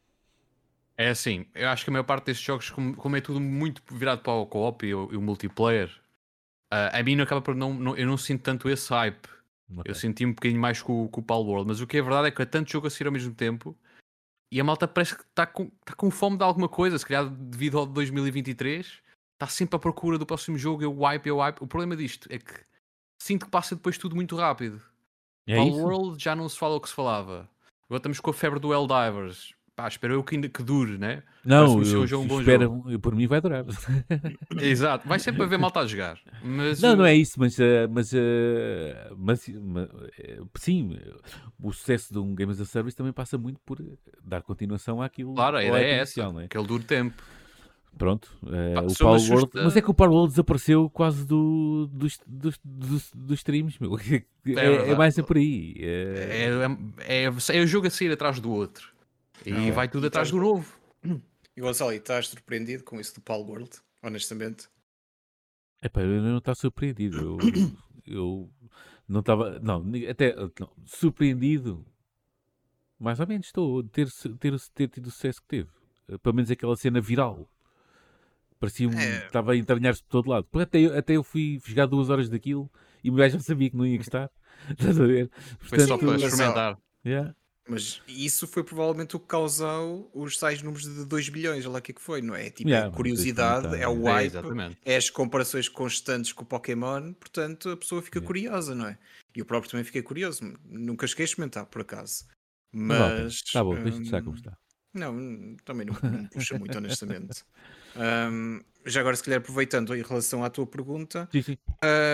É assim, eu acho que a maior parte destes jogos, como, como é tudo muito virado para o co-op e, o e o multiplayer, ah, a mim não acaba por não, não- eu não sinto tanto esse hype. Ok. Eu senti um bocadinho mais com, o- com o Pal World, mas o que é verdade é que há tanto jogo a sair ao mesmo tempo e a malta parece que está com, tá com fome de alguma coisa, se calhar devido ao de dois mil e vinte e três, está sempre à procura do próximo jogo, eu hype, eu hype. O problema disto é que sinto que passa depois tudo muito rápido. É Pal isso? World já não se fala o que se falava. Agora estamos com a febre do Helldivers. Pá, espero eu que ainda que dure, né? Não, Parece-me ser eu um jogo, um bom espero, jogo. eu- por mim vai durar. Exato, vai sempre haver malta a jogar. Mas Não, não é eh, isso, mas, eh, mas, eh, mas, mas, eh, sim, o sucesso de um Game as a Service também passa muito por dar continuação àquilo, claro, a ao ideia hype é inicial, essa, não é? que ele dure tempo. Pronto, eh, Pá, o só me Power World, mas é assusta. que o Power World desapareceu quase do, dos, dos, dos, dos streams, meu. É É, é verdade. mais a por aí. É, É, é, é, é o jogo a sair atrás do outro. E Não. vai tudo E atrás estás- do novo. E Gonçalo, e estás surpreendido com isso do Pal World? Honestamente. epá, eu não estou surpreendido. Eu, eu não estava, não, ni- até não, surpreendido. Mais ou menos estou, de ter, ter, ter tido o sucesso que teve. Eh, Pelo menos aquela cena viral. Parecia-me que É, estava a entranhar-se por todo lado. Porque até, eu- até eu fui jogar duas horas daquilo e o gajo já sabia que não ia gostar. Estás a ver? Foi só Portanto, para mas, ó, experimentar. yeah. mas isso foi provavelmente o que causou os tais números de dois bilhões, olha lá o que é que foi, não é? Tipo, é Yeah, a não tens de curiosidade, experimentar, é o yeah. É, hype, exatamente. é as comparações constantes com o Pokémon, portanto a pessoa fica Yeah. curiosa, não é? E eu próprio também fiquei curioso, nunca cheguei a experimentar por acaso. Não vale a pena. Mas Tá bom, deixa-te estar como hum, está. não, hum, também não, não me puxa muito, honestamente. Hum, já agora, se calhar, aproveitando em relação à tua pergunta, Sim, sim.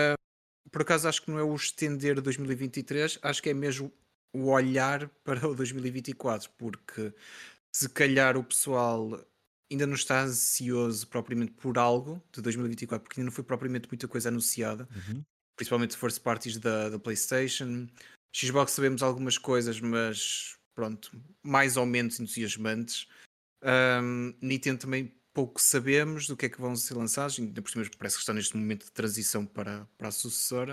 por acaso acho que não é o estender dois mil e vinte e três, acho que é mesmo o olhar para o dois mil e vinte e quatro, porque se calhar o pessoal ainda não está ansioso propriamente por algo de dois mil e vinte e quatro, porque ainda não foi propriamente muita coisa anunciada, Uhum. principalmente first parties da, da PlayStation. Xbox sabemos algumas coisas, mas pronto, mais ou menos entusiasmantes. Um, Nintendo também pouco sabemos do que é que vão ser lançados, ainda por cima parece que está neste momento de transição para, para a sucessora.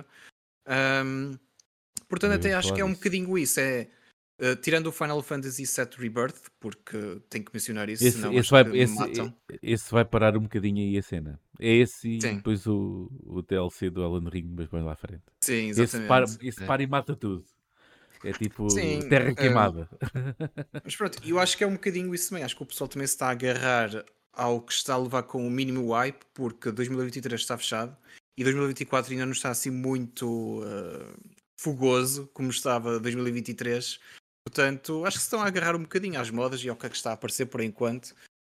Um, portanto, Também até vamos acho falar que é um disso. bocadinho isso. É, uh, tirando o Final Fantasy sete Rebirth, porque tenho que mencionar isso, Esse, senão esse, acho vai, que me esse, matam. esse vai parar um bocadinho aí a cena. É esse e Sim, depois o, o D L C do Alan Ring, mas mais lá à frente. sim, Esse para, exatamente. esse É. para e mata tudo. É tipo Sim, terra um, queimada. mas pronto, eu acho que é um bocadinho isso também. Acho que o pessoal também se está a agarrar ao que está a levar com o mínimo hype, porque dois mil e vinte e três está fechado e dois mil e vinte e quatro ainda não está assim muito uh, fogoso como estava dois mil e vinte e três. Portanto, acho que se estão a agarrar um bocadinho às modas e ao que é que está a aparecer por enquanto.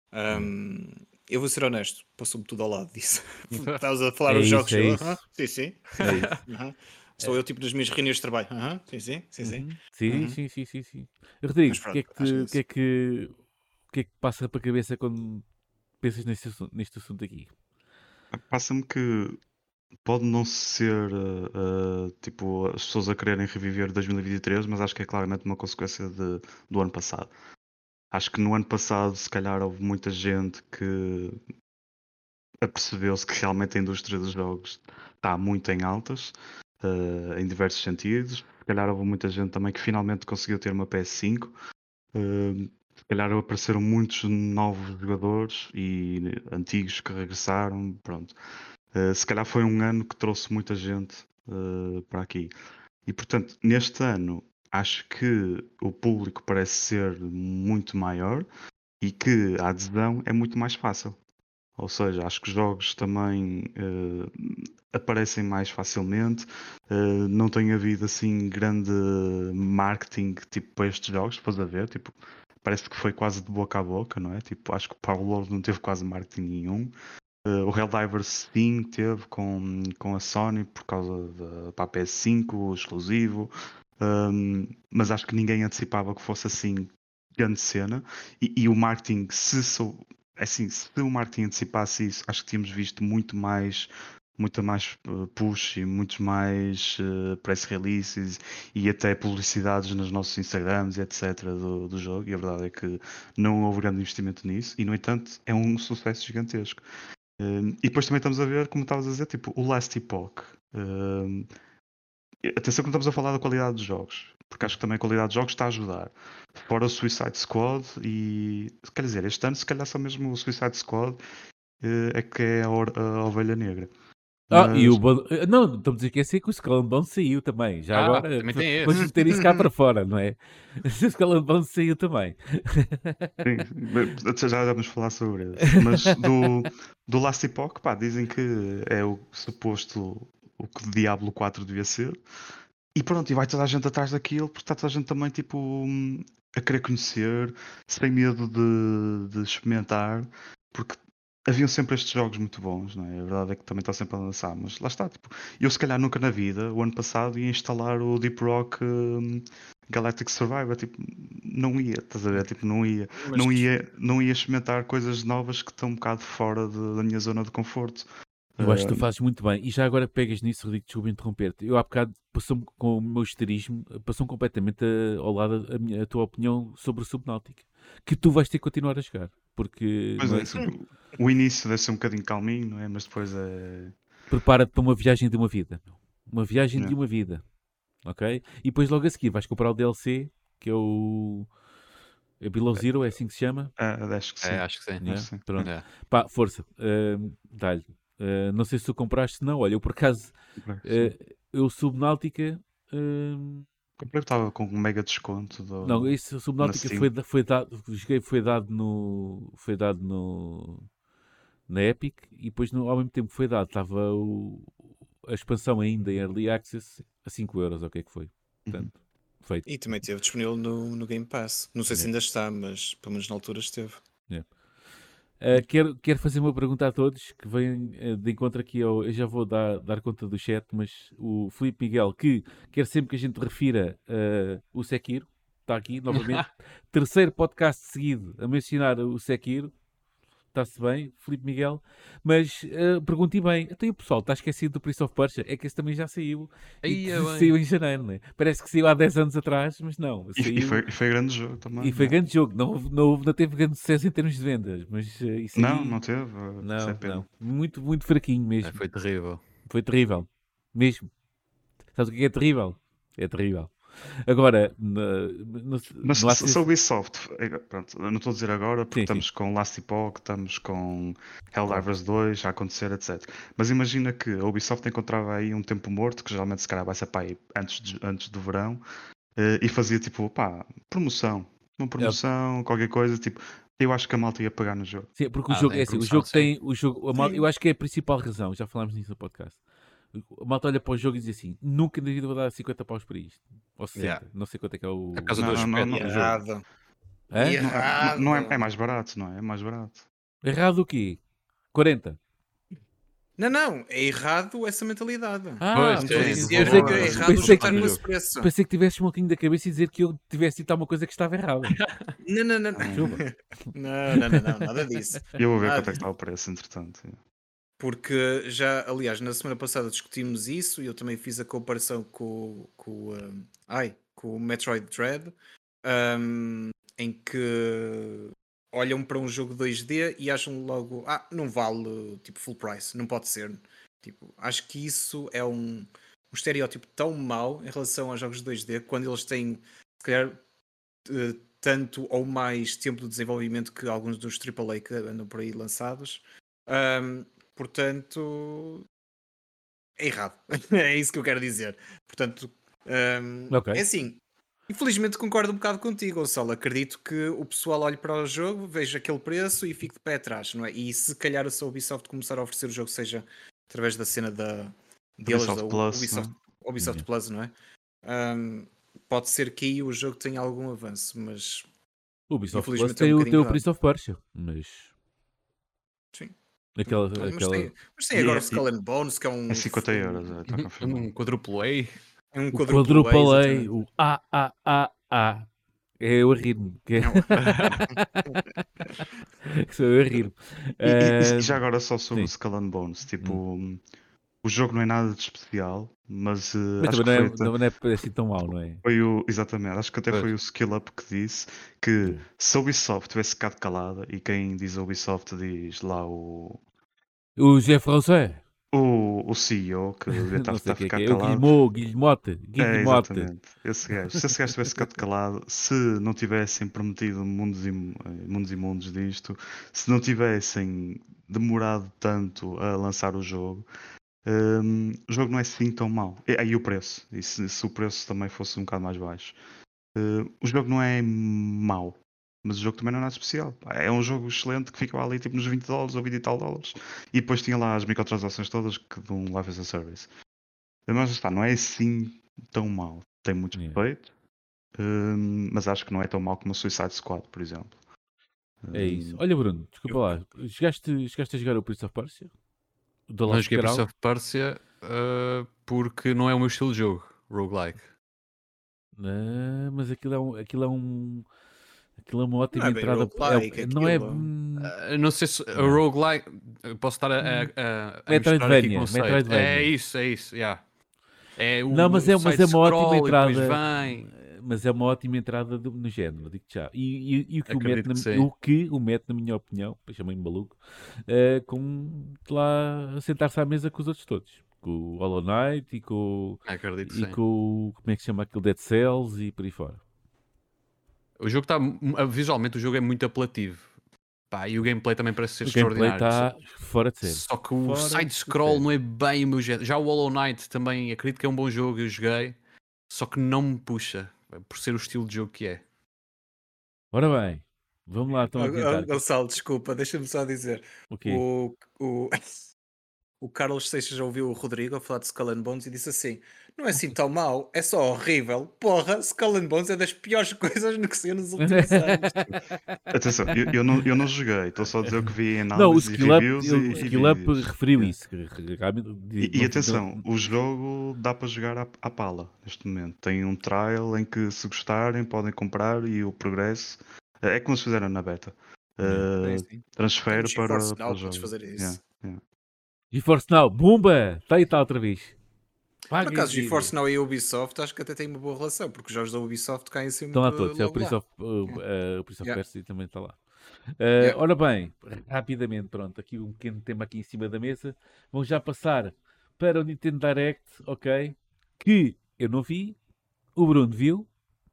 Um, eu vou ser honesto, passou-me tudo ao lado disso. Estavas a falar É os jogos, isso, é eu, isso. "Aham, sim, sim, sim, É sim, isso. aham." Sou eu tipo das minhas reuniões de trabalho, "Aham, sim, sim, sim, sim." Uhum. Sim, Uhum. sim, sim, sim, sim. Mas Rodrigo, o que é pronto, que acho que te, é o que é isso. que, o que é que passa para a cabeça quando pensas neste assunto, neste assunto aqui? Passa-me que pode não ser uh, uh, tipo as pessoas a quererem reviver dois mil e vinte e três, mas acho que é claramente uma consequência de, do ano passado. Acho que no ano passado, se calhar, houve muita gente que apercebeu-se que realmente a indústria dos jogos está muito em altas, uh, em diversos sentidos. Se calhar houve muita gente também que finalmente conseguiu ter uma P S cinco. Uh, se calhar apareceram muitos novos jogadores e antigos que regressaram. Pronto. Uh, se calhar foi um ano que trouxe muita gente uh, para aqui. E portanto, neste ano, acho que o público parece ser muito maior e que a adesão é muito mais fácil. Ou seja, acho que os jogos também uh, aparecem mais facilmente. Uh, não tem havido assim grande marketing tipo para estes jogos, depois a ver, tipo, parece que foi quase de boca a boca, não é? Tipo, acho que o Power World não teve quase marketing nenhum. Uh, o Helldivers sim teve com, com a Sony por causa da para a P S cinco, exclusivo. Um, mas acho que ninguém antecipava que fosse assim grande cena. E, e o marketing, se sou, assim, se o marketing antecipasse isso, acho que tínhamos visto muito mais, muito mais uh, push e muitos mais uh, press releases e até publicidades nos nossos Instagrams e etcétera do, do jogo. E a verdade é que não houve grande investimento nisso. E no entanto é um sucesso gigantesco. Um, e depois também estamos a ver, como estavas a dizer, tipo, o Last Epoch. Um, atenção que não estamos a falar da qualidade dos jogos, porque acho que também a qualidade dos jogos está a ajudar. Fora o Suicide Squad e, quer dizer, este ano se calhar só mesmo o Suicide Squad eh, é que é a, or- a ovelha negra. Ah, e o Mas, Bo- eh, não, estamos a esquecer que o Skull and Bones saiu também. Já Ah, agora, também tem vamos esse. meter isso cá para fora, não é? O Skull and Bones saiu também. sim, já já vamos falar sobre isso. Mas do, do Last Epoch, pá, dizem que é o suposto o que Diablo quatro devia ser. E pronto, e vai toda a gente atrás daquilo, porque está toda a gente também tipo hum, a querer conhecer, sem medo de, de experimentar, porque haviam sempre estes jogos muito bons, não é? A verdade é que também está sempre a lançar, mas lá está, tipo, eu se calhar nunca na vida, o ano passado, ia instalar o Deep Rock hum, Galactic Survivor, tipo, não ia, estás a ver? Tipo, não ia, Mas não ia, não ia experimentar coisas novas que estão um bocado fora de- da minha zona de conforto. Eu acho que tu Hum, fazes muito bem. E já agora pegas nisso, Rodrigo, desculpa interromper-te. Eu há bocado passou-me com o meu esterismo, passou-me completamente a- ao lado a, minha- a tua opinião sobre o Subnautica. Que tu vais ter que continuar a jogar. Porque, Pois não é é, assim, tipo, o início deve ser um bocadinho calminho, não é? Mas depois é. prepara-te para uma viagem de uma vida. Uma viagem de É. uma vida. Ok? E depois logo a seguir vais comprar o D L C, que é o é Below Zero, é assim que se chama. Ah, acho que É, sim. acho que sim. Acho Né? que sim. Pronto. É. Pá, força. Uh, dá-lhe. Uh, não sei se tu compraste, não. Olha, eu por acaso, Comprei, sim. uh, eu Subnáutica. Uh, Comprei, estava com um mega desconto não, do, esse na Subnáutica foi, Steam. da- foi dado. Joguei, foi dado no. Foi dado no. Na Epic e depois no- ao mesmo tempo foi dado. Estava o- a expansão ainda em Early Access a cinco euros, ou o que é que foi. Uhum. Portanto, feito. E também esteve disponível no, no Game Pass. Não sei se Yeah. ainda está, mas pelo menos na altura esteve. Yeah. Uh, quero, quero fazer uma pergunta a todos que vêm uh, de encontro aqui ao. Eu já vou dar, dar conta do chat, mas o Filipe Miguel, que quer sempre que a gente refira uh, o Sekiro, está aqui novamente. Terceiro podcast seguido a mencionar o Sekiro. Está-se bem, Filipe Miguel. Mas uh, perguntei bem, então e o pessoal está esquecido do Prince of Persia? É que esse também já saiu. Aí E é bem. saiu em janeiro, né? Parece que saiu há dez anos atrás, mas não. E, Saiu... e foi, e foi grande jogo também. E foi não é? grande jogo, não, houve- não, houve- não teve grande sucesso em termos de vendas, mas uh, isso Não, aí. não teve. uh, Isso é Não, pena. não. Muito, muito fraquinho É, mesmo. foi terrível. Foi terrível. Mesmo. Sabes o que é terrível? É terrível. Agora, no, no, Mas no se se a Assassin's... Ubisoft, é, pronto, eu não estou a dizer agora porque Sim, sim. estamos com Last Epoch, estamos com Claro. Helldivers dois a acontecer, etcétera. Mas imagina que a Ubisoft encontrava aí um tempo morto, que geralmente se calhar vai ser pá, aí antes, de- antes do verão, eh, e fazia tipo, pá, promoção. Uma promoção, qualquer coisa, tipo, eu acho que a malta ia pagar no jogo. Sim, porque o Ah, jogo tem é assim, o promoção, jogo sim. tem, o jogo, a mal- Sim. eu acho que é a principal razão, já falámos nisso no podcast. A malta olha para o jogo e diz assim, nunca na vida vou dar cinquenta paus por isto. Ou sessenta, Yeah. não sei quanto é que é o... É por causa Não, do não, não, aspecto não. do jogo. Errado. Hã? Não, é- não, não é, é Errado. mais barato, não é? É mais barato. Errado o quê? quarenta? Não, não, é errado essa mentalidade. Ah, Pois, Não estou a sim, dizer pensei que que, é Mas- errado pensei juntar que, com que- esse preço. pensei que tivesse um pouquinho da cabeça e dizer que eu tivesse dito alguma coisa que estava errada. Não, não, não. Desculpa. Não, não, não, não, nada disso. E eu vou ver Nada quanto é que está o preço, entretanto. Porque já, aliás, na semana passada discutimos isso e eu também fiz a comparação com, com, um, ai, com o Metroid Dread, um, em que olham para um jogo dois D e acham logo, ah, não vale tipo full price, não pode ser. Tipo, acho que isso é um, um estereótipo tão mau em relação aos jogos dois D, quando eles têm, se calhar, eh, tanto ou mais tempo de desenvolvimento que alguns dos triplo A que andam por aí lançados. Um, portanto é errado. É isso que eu quero dizer. Portanto, hum, Ok. é assim. Infelizmente concordo um bocado contigo, Gonçalo. Acredito que o pessoal olhe para o jogo, veja aquele preço e fique de pé atrás, não é? E se calhar se a Ubisoft começar a oferecer o jogo, seja através da cena da, deles, da Ubisoft U- Plus, Ubisoft, né? Ubisoft Yeah. Plus, não é? Hum, pode ser que aí o jogo tenha algum avanço, mas O Ubisoft Plus infelizmente é um tem o bocadinho teu verdade. Prince of Persia, mas Sim. aquela, Olha, mas, aquela... tem, mas tem E agora o é, Skull e and Bones, que é um, é cinquenta euros, um, é, está confirmado. Um quadruplo A. é um o quadruplo A, quadruple A, exatamente. o A, A, A, A. É eu a rir-me. Que é... Não. Sou eu a rir-me. E, e- e Ah, já agora só sobre o sim. Skull and Bones, tipo, Hum. o jogo não é nada de especial, mas eh, Mas acho também que não foi, é, até- não, não é assim tão mau, não é? foi o, exatamente, acho que até Pois. foi o Skill Up que disse que Hum. se a Ubisoft tivesse ficado calada, e quem diz a Ubisoft diz lá o, O Jeff Rosé. o, o C E O, que devia estar Não sei a o que é ficar que é. O calado. Guillemot, Guilhemote. É, Guilhemote. exatamente, esse gajo. Se esse gajo tivesse ficado calado, se não tivessem prometido mundos e, eh, mundos e mundos disto, se não tivessem demorado tanto a lançar o jogo, hum, o jogo não é assim tão mau. E aí o preço, e se, se o preço também fosse um bocado mais baixo. Eh, o jogo não é mau, mas o jogo também não é nada especial. Pá, é um jogo excelente que ficava ali tipo nos vinte dólares ou vinte e tal dólares. E depois tinha lá as microtransações todas que de um Life as a Service. Mas está, não é assim tão mau. Tem muito Yeah. respeito, hum, mas acho que não é tão mau como o Suicide Squad, por exemplo. É isso. Hum, Olha, Bruno, desculpa lá. Chegaste, chegaste a jogar o Prince of Persia? O The Não Lost joguei Prince Crown? of Persia uh, porque não é o meu estilo de jogo, roguelike. Ah, mas aquilo é um, aquilo é um, aquilo é uma ótima Não é bem entrada. roguelike É, não é. aquilo. hum, Uh, não sei se a Não. roguelike, eu posso estar a, a, a, a misturar aqui Metroidvania, conceitos. Metroidvania. É isso, é isso, yeah. É o Não, mas é, mas é uma ótima side-scroll e depois entrada. vem. Mas é uma ótima entrada do- no género, digo já. E, e- e o, que o, mete Acredito na, que sim. o que o mete, na minha opinião, chamei-me maluco, é, com lá a sentar-se à mesa com os outros todos. Com o Hollow Knight e com, Acredito que e sim. com o. Como é que se chama aquele Dead Cells e por aí fora. O jogo está. Visualmente, o jogo é muito apelativo. Pá, e o gameplay também parece ser O gameplay extraordinário. está fora de série. Só que o Fora side-scroll de não é bem o meu jeito. Já o Hollow Knight também acredito que é um bom jogo, eu joguei. Só que não me puxa, por ser o estilo de jogo que é. Ora bem, vamos lá, estão a Ah, ah, tentar. Gonçalo, desculpa, deixa-me só dizer. O quê? O, o, o Carlos Seixas já ouviu o Rodrigo a falar de Skull and Bones e disse assim: não é assim tão mau, é só horrível. Porra, Skull and Bones é das piores coisas no que saiu nos últimos anos. atenção, eu, eu não, eu não joguei, estou só a dizer o que vi em Não, o análises e Skill Up, reviews ele- o e, e Skill Up vídeos. referiu Yeah. isso. que realmente E, e não- atenção, não- o jogo dá para jogar à, à pala neste momento. Tem um trial em que, se gostarem, podem comprar e o progresso é como se fizeram na beta. Yeah. Uh, Sim, sim. transfere Temos para, GeForce para Now, o podes jogo. fazer isso. Yeah, yeah. GeForce Now, Bumba! Está aí, está outra vez. Por Paga acaso, esse GeForce vídeo. Now e a Ubisoft acho que até têm uma boa relação, porque os jogos da Ubisoft caem sempre Estão lá todos. É o logo Prince lá. of, uh, uh, o Prince of Yeah. Persia também está lá. Uh, Yeah. Ora bem, rapidamente, pronto, aqui um pequeno tema aqui em cima da mesa. Vamos já passar para o Nintendo Direct, ok? Que eu não vi, o Bruno viu,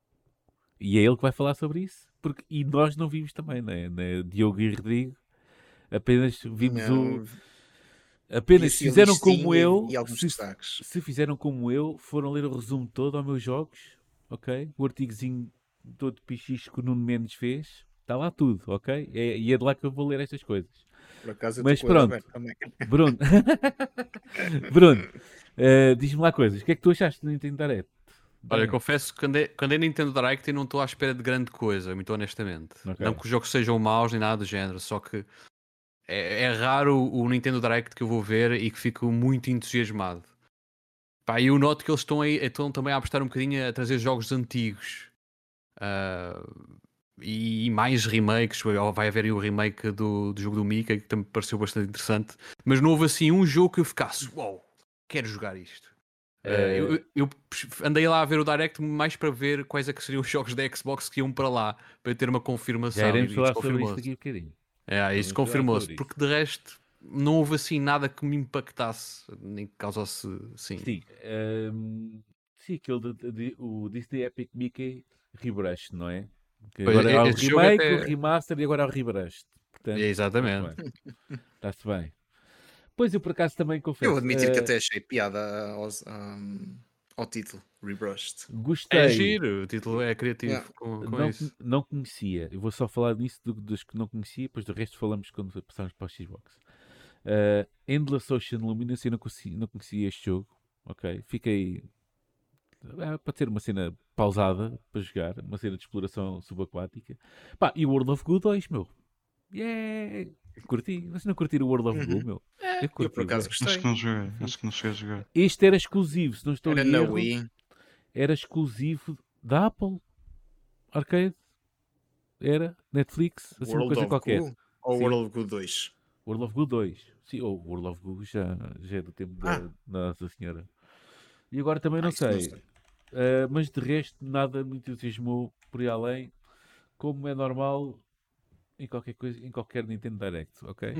e é ele que vai falar sobre isso. Porque, e nós não vimos também, né? né? Diogo e Rodrigo, apenas vimos Não, o... vi Apenas assim a fizeram como listinha eu, e, e alguns se, destaques. se fizeram como eu, foram ler o resumo todo aos meus jogos, ok? O artigozinho todo pichisco que o Nuno Mendes fez, está lá tudo, ok? É, e é de lá que eu vou ler estas coisas. Por acaso eu Mas estou com ele pronto, aberto também. Bruno, Bruno, eh, diz-me lá coisas. O que é que tu achaste do Nintendo Direct? Olha, eu Direct? confesso que quando é, quando é Nintendo Direct eu não estou à espera de grande coisa, muito honestamente. Ok. Não que os jogos sejam maus nem nada do género, só que é, é raro o Nintendo Direct que eu vou ver e que fico muito entusiasmado. Pá, eu noto que eles estão, aí, estão também a apostar um bocadinho a trazer jogos antigos. Ah, e, e mais remakes. Vai haver aí o remake do, do jogo do Mickey, que também me pareceu bastante interessante. Mas não houve assim um jogo que eu ficasse, uau, wow, quero jogar isto. Uh, eu, eu- eu andei lá a ver o Direct mais para ver quais é que seriam os jogos da Xbox que iam para lá, para eu ter uma confirmação. Já iremos e falar isso sobre isto confirmou-se. daqui um bocadinho. É, Vamos isso falar confirmou-se, sobre isso. porque de resto não houve assim nada que me impactasse, nem que causasse, sim. Sim, ehm, sim, aquele de, de- de- o Disney Epic Mickey Rebrush, não é? Que Pois, agora há o esse jogo remake, o até- remaster e agora há o Rebrush. Portanto, É, exatamente. está-se bem. Está-se bem. Pois eu por acaso também confesso. Eu admito que eh, até achei piada aos, um, ao título, Rebrushed. É Gostei. giro, o título é criativo Yeah. com, com Não, isso. não conhecia. Eu vou só falar nisso do- dos que não conhecia, depois do resto falamos quando passarmos para o Xbox. Uh, Endless Ocean Luminous, eu não conhecia, não conhecia este jogo. Ok, fiquei. Ah, pode ser uma cena pausada para jogar, uma cena de exploração subaquática. Pá, e o World of Goo dois, meu. Yeah! Curti. Vocês não curtiram o World of Goo, Uhum. meu? É, Eu eu curti, por acaso bué. Acho gostei. que não joguei, acho que não cheguei a jogar. Este era exclusivo, se não estou Era em na erro. Wii. Era exclusivo da Apple Arcade. Era Netflix, assim uma World coisa of qualquer. Goo ou Sim. World of Goo dois? World of Goo dois. Sim, ou World of Goo já, já é do tempo da Ah. Nossa Senhora. E agora também Ah, não isso não sei. sei. Uh, mas de resto, nada me entusiasmou por aí além. Como é normal em qualquer coisa, em qualquer Nintendo Direct, ok?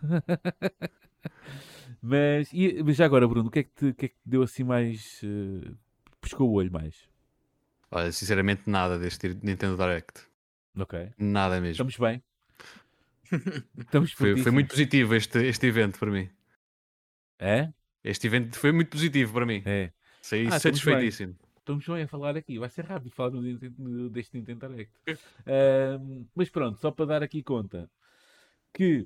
mas, e, mas já agora, Bruno, o que é que te, o que é que te deu assim mais. Uh, pescou o olho mais? Olha, sinceramente, nada deste Nintendo Direct. Ok. Nada mesmo. Estamos bem. Estamos Foi, foi muito fortíssimos. positivo este, este evento para mim. É? Este evento foi muito positivo para mim. É. Saí Ah, estamos bem. satisfeitíssimo. Estamos bem a falar aqui. Vai ser rápido falar do, Nintendo- deste Nintendo Direct. Ahm, mas pronto, só para dar aqui conta que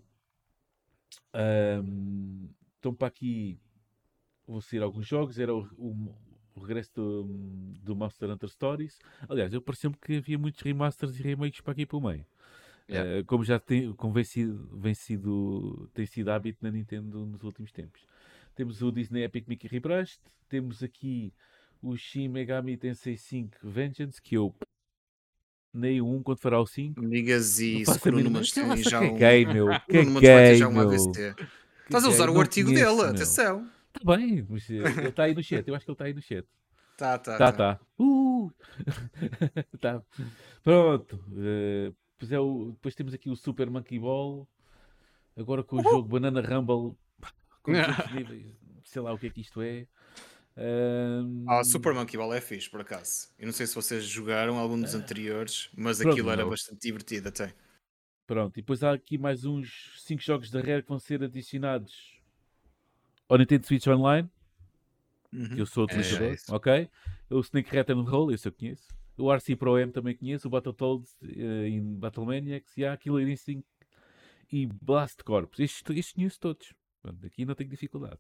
ahm, estão para aqui. Vou sair alguns jogos. Era o, o- o regresso do, do Monster Hunter Stories. Aliás, eu pareceu-me que havia muitos remasters e remakes para aqui para o meio. Yeah. Ah, como já tem, como vem sido, vem sido, tem sido hábito na Nintendo nos últimos tempos. Temos o Disney Epic Mickey Rebrushed. Temos aqui o Shin Megami Tensei cinco Vengeance, que eu nem o um quando fará o cinco. Migas Não e se faço a o Nuno mínima. Montes tem Nossa, já um. caguei, meu. O Nuno Montes vai ter Caguei, já um meu. A V C. Estás a Caguei, usar o não artigo conheço, dele, meu. atenção. Está bem, mas eh, ele está aí no chat. Eu acho que ele está aí no chat. Tá, tá, Tá, tá. tá. Uh! tá. Pronto. eh, depois, é o- depois temos aqui o Super Monkey Ball. Agora com o jogo Banana Rumble. Com todos os níveis. Sei lá o que é que isto é. Ahm, Ah, Super Monkey Ball é fixe, por acaso. Eu não sei se vocês jogaram algum dos anteriores, mas Pronto, aquilo era não. bastante divertido até. Pronto. E depois há aqui mais uns cinco jogos da Rare que vão ser adicionados ao Nintendo Switch Online. Que eu sou É, utilizador, é isso. ok? O Snake Rat and Roll, esse eu conheço. O R C Pro M também conheço. O Battletoads uh, em Battlemaniacs. E há Killer Instinct e Blast Corps. Estes, estes conheço todos. Pronto, aqui não tenho dificuldade.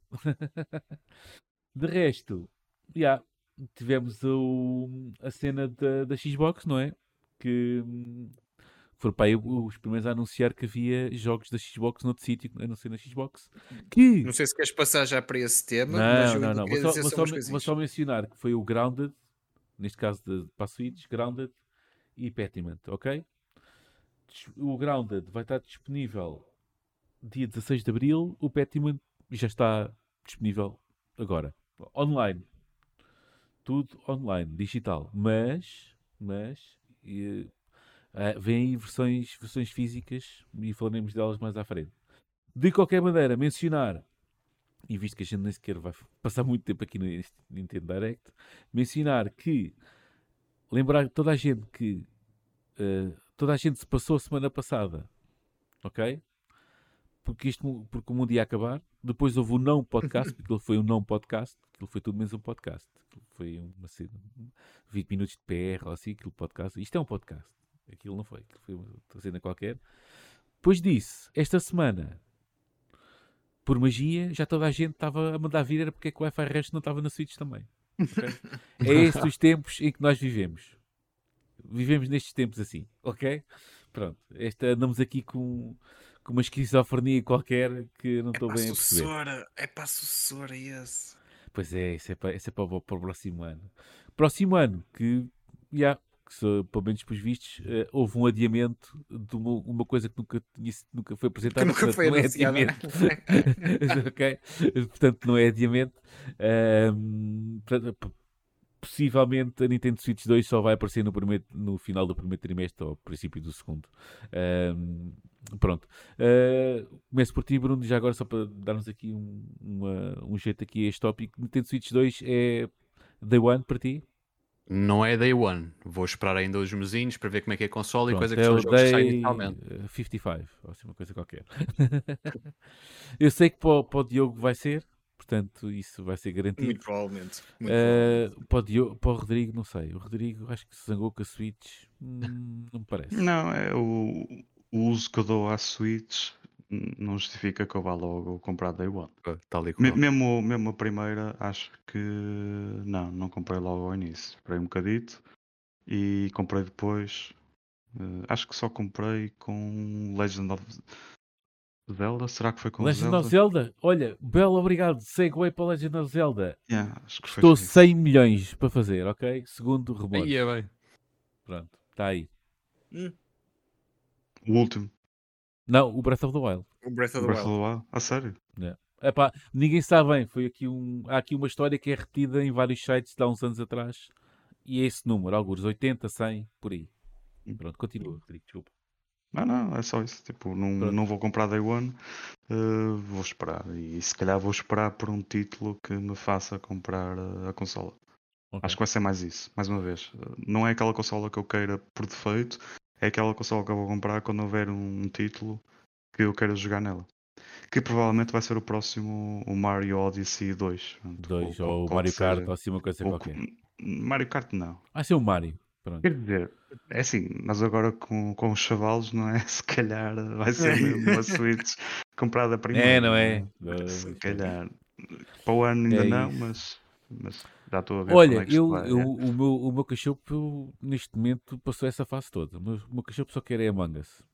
De resto, já tivemos o, a cena da, da Xbox, não é? Que hum, foram para aí os primeiros a anunciar que havia jogos da Xbox noutro sítio, a não ser na Xbox. Que Não sei se queres passar já para esse tema, mas Não, eu não, ainda não. Vou queria só, dizer vou, só só, umas men- vou coisinhas. só mencionar que foi o Grounded, neste caso de, para a Switch, Grounded e Pentiment, ok? Dis- O Grounded vai estar disponível dia dezasseis de Abril, o Pentiment já está disponível agora. Online. Tudo online, digital. Mas, mas, eh, ah, vêm aí versões, versões físicas e falaremos delas mais à frente. De qualquer maneira, mencionar, e visto que a gente nem sequer vai passar muito tempo aqui no Nintendo Direct, mencionar que, lembrar toda a gente que uh, toda a gente se passou a semana passada, ok? Porque, isto, porque o mundo ia acabar. Depois houve o não podcast, porque aquilo foi um não podcast, aquilo foi tudo menos um podcast. Aquilo foi uma cena, vinte minutos de P R ou assim, aquilo podcast. Isto é um podcast. Aquilo não foi, aquilo foi uma cena qualquer. Depois disso, esta semana, por magia, já toda a gente estava a mandar vir, era porque é que o Wi-Fi resto não estava na Switch também. Okay? É esse os tempos em que nós vivemos. Vivemos nestes tempos assim, ok? Pronto, esta, andamos aqui com, com uma esquizofrenia qualquer que eu não É estou para a bem a perceber. sucessora, é para a sucessora esse. Pois é, isso é para, isso é para, o- para o próximo ano. Próximo ano, que, yeah, que se- pelo menos pelos vistos, eh, houve um adiamento de uma, uma coisa que nunca, tinha, sido- nunca foi apresentada. nunca portanto, foi não é anunciada. adiamento. Ok? Portanto, não é adiamento. Ahm, portanto, p- possivelmente a Nintendo Switch dois só vai aparecer no, primeiro, no final do primeiro trimestre ou princípio do segundo. Ahm, pronto. Ah, começo por ti, Bruno, já agora só para darmos aqui um, uma- um jeito aqui a este tópico. Nintendo Switch dois é Day One para ti? Não é Day One. Vou esperar ainda os mesinhos para ver como é que é a console e Pronto, coisa que é são o os jogos que saem Day inicialmente. eh, cinquenta e cinco, ou assim uma coisa qualquer. Eu sei que para o, para o Diogo vai ser, portanto isso vai ser garantido. Muito provavelmente. Muito Eh, provavelmente. para, o Diogo- para o Rodrigo, não sei. O Rodrigo acho que se zangou com a Switch. hum, não me parece. Não, é o, o uso que eu dou à Switch n- não justifica que eu vá logo comprar Day One. Tal e Me- qual. Mesmo, mesmo a primeira, acho que não, não comprei logo ao início. Esperei um bocadito e comprei depois. eh, acho que só comprei com Legend of Zelda. Será que foi com Legend of Zelda? Zelda, olha, belo obrigado. Segue para Legend of Zelda. Yeah, acho que foi Estou isso. cem milhões para fazer, ok? Segundo rumores. Aí é bem. Pronto, está aí. Hum, O último, Não, o Breath of the Wild. o Breath of the Breath of Wild. the Wild. A sério? Yeah. Epá, ninguém sabe bem. Foi aqui um, há aqui uma história que é repetida em vários sites de há uns anos atrás. E é esse número, alguns oitenta, cem, por aí. Hum. Pronto, continua, Rodrigo, desculpa. Não, não, é só isso. Tipo, não, Pronto. não vou comprar Day One. eh, vou esperar. E se calhar vou esperar por um título que me faça comprar eh, a consola. Ok. Acho que vai ser mais isso, mais uma vez. Eh, Não é aquela consola que eu queira por defeito, é aquela consola que eu vou comprar quando houver um título que eu queira jogar nela. Que provavelmente vai ser o próximo, o Mario Odyssey dois. Pronto, Dois, ou ou o qual que Mario Kart, seja. ou assim uma coisa Ou qualquer. co- Mario Kart não. Vai ser o Mario. Pronto. Quer dizer, é assim, mas agora com, com os chavalos, não é? Se calhar vai ser mesmo uma Switch comprada primeiro. É, não é? Se Pois, calhar. Para o ano ainda É não, isso. mas, mas já estou a ver Olha, como é que isto eu, vai. eu, é. o, meu, o meu cachorro neste momento passou essa fase toda. O meu, o meu cachorro só quer é Among Us.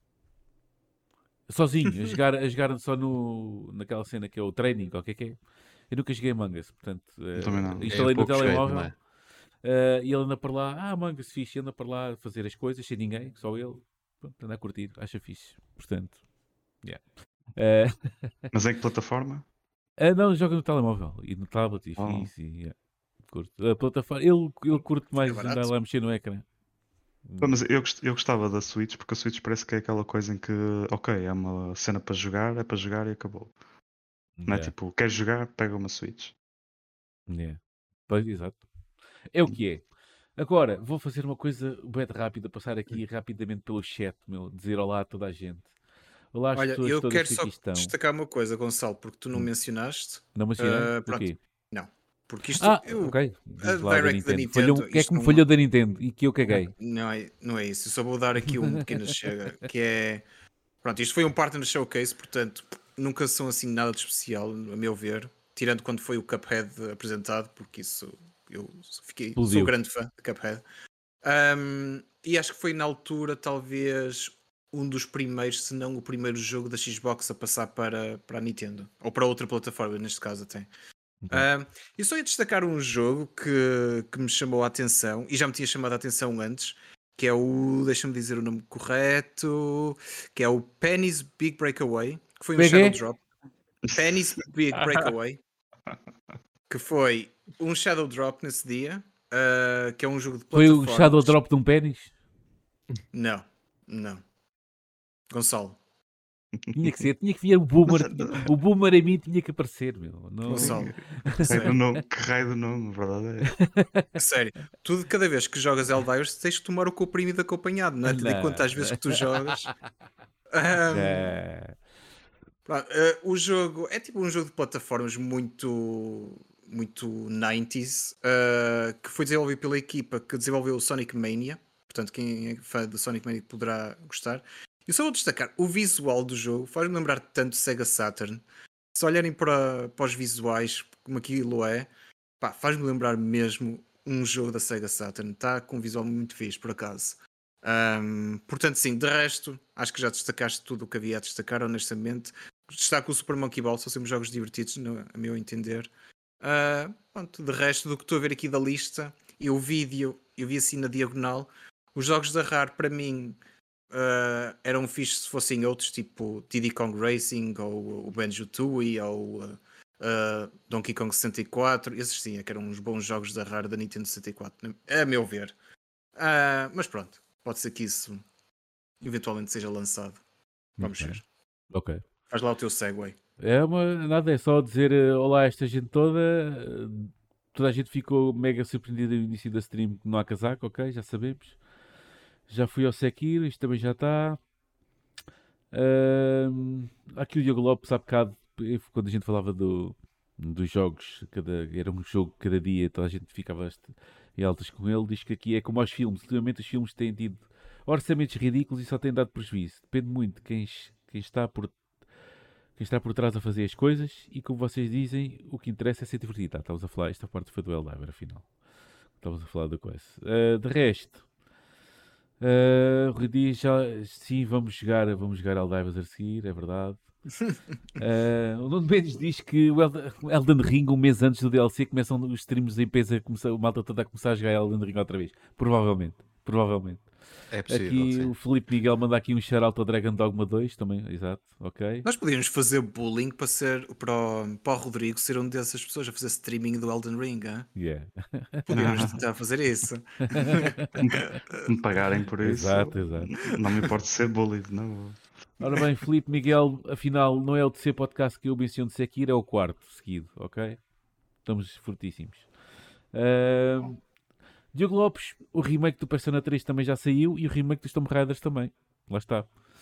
Sozinho, a jogar, a jogar só no, naquela cena que é o training, qualquer que é. Eu nunca joguei Among Us, portanto, Eu também não. eh, É instalei no pouco cheio telemóvel também. eh, e ele anda para lá, ah, Among Us fixe, anda para lá a fazer as coisas sem ninguém, só ele, pronto, anda a curtir, acha fixe, portanto, yeah. Eh, Mas em que plataforma? ah, não, joga no telemóvel e no tablet e Oh. fixe, e, yeah, curto. A plataforma, ele, ele curte mais barato. andar lá a mexer no ecrã. Pá, Mas eu, gost- eu gostava da Switch porque a Switch parece que é aquela coisa em que, ok, é uma cena para jogar, é para jogar e acabou. Não é Yeah, tipo, queres jogar, pega uma Switch. yeah. Pois, exato. É o que é. Agora, vou fazer uma coisa bem rápida, passar aqui rapidamente pelo chat, meu, dizer olá a toda a gente. Olá às Olha, pessoas eu todas quero que só aqui estão. destacar uma coisa, Gonçalo, porque tu não Hum. mencionaste. Não mencionei? Ah, O pronto, quê? não. Porque isto, Ah, eu, ok. a Diz lá da Direct da Nintendo. Falhou, Nintendo, o que é que isto me não, falhou da Nintendo e que eu caguei? não, é, não é isso. Eu só vou dar aqui um pequeno chega, que é. Pronto, isto foi um partner showcase, portanto, nunca são assim nada de especial, a meu ver. Tirando quando foi o Cuphead apresentado, porque isso eu fiquei, sou Explodiu. grande fã de Cuphead. Um, e acho que foi na altura, talvez, um dos primeiros, se não o primeiro jogo da Xbox a passar para, para a Nintendo. Ou para outra plataforma, neste caso até. Ok. Um, eu só ia destacar um jogo que, que me chamou a atenção, e já me tinha chamado a atenção antes, que é o, deixa-me dizer o nome correto, que é o Penny's Big Breakaway, que foi um Peguei? Shadow Drop. Penny's Big Breakaway, que foi um Shadow Drop nesse dia, uh, que é um jogo de Foi plataformas. o Shadow Drop de um pênis? Não, não. Gonçalo, Tinha que ser, tinha que vir o Boomer. Mas, tinha- o Boomer em mim tinha que aparecer, meu. Não... Gonçalo, Que raio do sério, nome, que raio do nome, a verdade é. sério. Tu, cada vez que jogas Helldivers, tens que tomar o comprimido acompanhado, não é? Te dei conta às vezes que tu jogas. Um, É. pronto, uh, o jogo é tipo um jogo de plataformas muito muito nineties, uh, que foi desenvolvido pela equipa que desenvolveu o Sonic Mania. Portanto, quem é fã do Sonic Mania poderá gostar. Eu só vou destacar o visual do jogo, faz-me lembrar tanto Sega Saturn. Se olharem para, para os visuais, como aquilo é, pá, faz-me lembrar mesmo um jogo da Sega Saturn. Está com um visual muito fixe, por acaso. Um, portanto, sim, de resto, acho que já destacaste tudo o que havia a destacar, honestamente. Destaco o Super Monkey Ball, são sempre jogos divertidos, no, a meu entender. Uh, pronto, de resto do que estou a ver aqui da lista, e o vídeo, eu vi assim na diagonal, os jogos da Rare para mim uh, eram fixe se fossem outros, tipo Diddy Kong Racing, ou o Banjo-Tooie, ou uh, uh, Donkey Kong sessenta e quatro, esses sim, é que eram uns bons jogos da Rare da Nintendo sessenta e quatro, a meu ver. Uh, mas pronto, pode ser que isso eventualmente seja lançado. Vamos Ok. ver. Ok. Faz lá o teu segue. É uma, nada, é só dizer eh, olá a esta gente toda. eh, toda a gente ficou mega surpreendida no início da stream que não há casaco, ok, já sabemos. Já fui ao Sekiro, isto também já está. Uh, aqui o Diogo Lopes há bocado, quando a gente falava do, dos jogos, cada, era um jogo cada dia, toda a gente ficava em altas com ele, diz que aqui é como aos filmes, ultimamente os filmes têm tido orçamentos ridículos e só têm dado prejuízo. Depende muito de quem, quem, está por, quem está por trás a fazer as coisas e, como vocês dizem, o que interessa é ser divertido. Ah, estávamos a falar, esta parte foi do Helldivers, afinal. Estávamos a falar da coisa. Uh, de resto, Uh, Rui Dias, já, sim, vamos jogar, vamos jogar Helldivers a seguir, é verdade. Uh, o Nuno Mendes diz que o Elden, Elden Ring, um mês antes do D L C, começam os streams em peso a começar, o malta toda a começar a jogar Elden Ring outra vez. Provavelmente, provavelmente. É possível, aqui sim. O Felipe Miguel manda aqui um shout-out ao Dragon Dogma dois também, exato, ok. Nós podíamos fazer bullying para, ser, para, o, para o Rodrigo ser um dessas pessoas a fazer streaming do Elden Ring, hein? Yeah. Podíamos tentar fazer isso. Se me pagarem por isso, Exato, exato. não me importa ser bullied, não. Ora bem, Felipe Miguel, afinal, não é o terceiro podcast que eu menciono de Sekiro, é o quarto seguido, ok? Estamos fortíssimos. Uh, Diogo Lopes, o remake do Persona três também já saiu e o remake dos Tomb Raiders também. Lá está.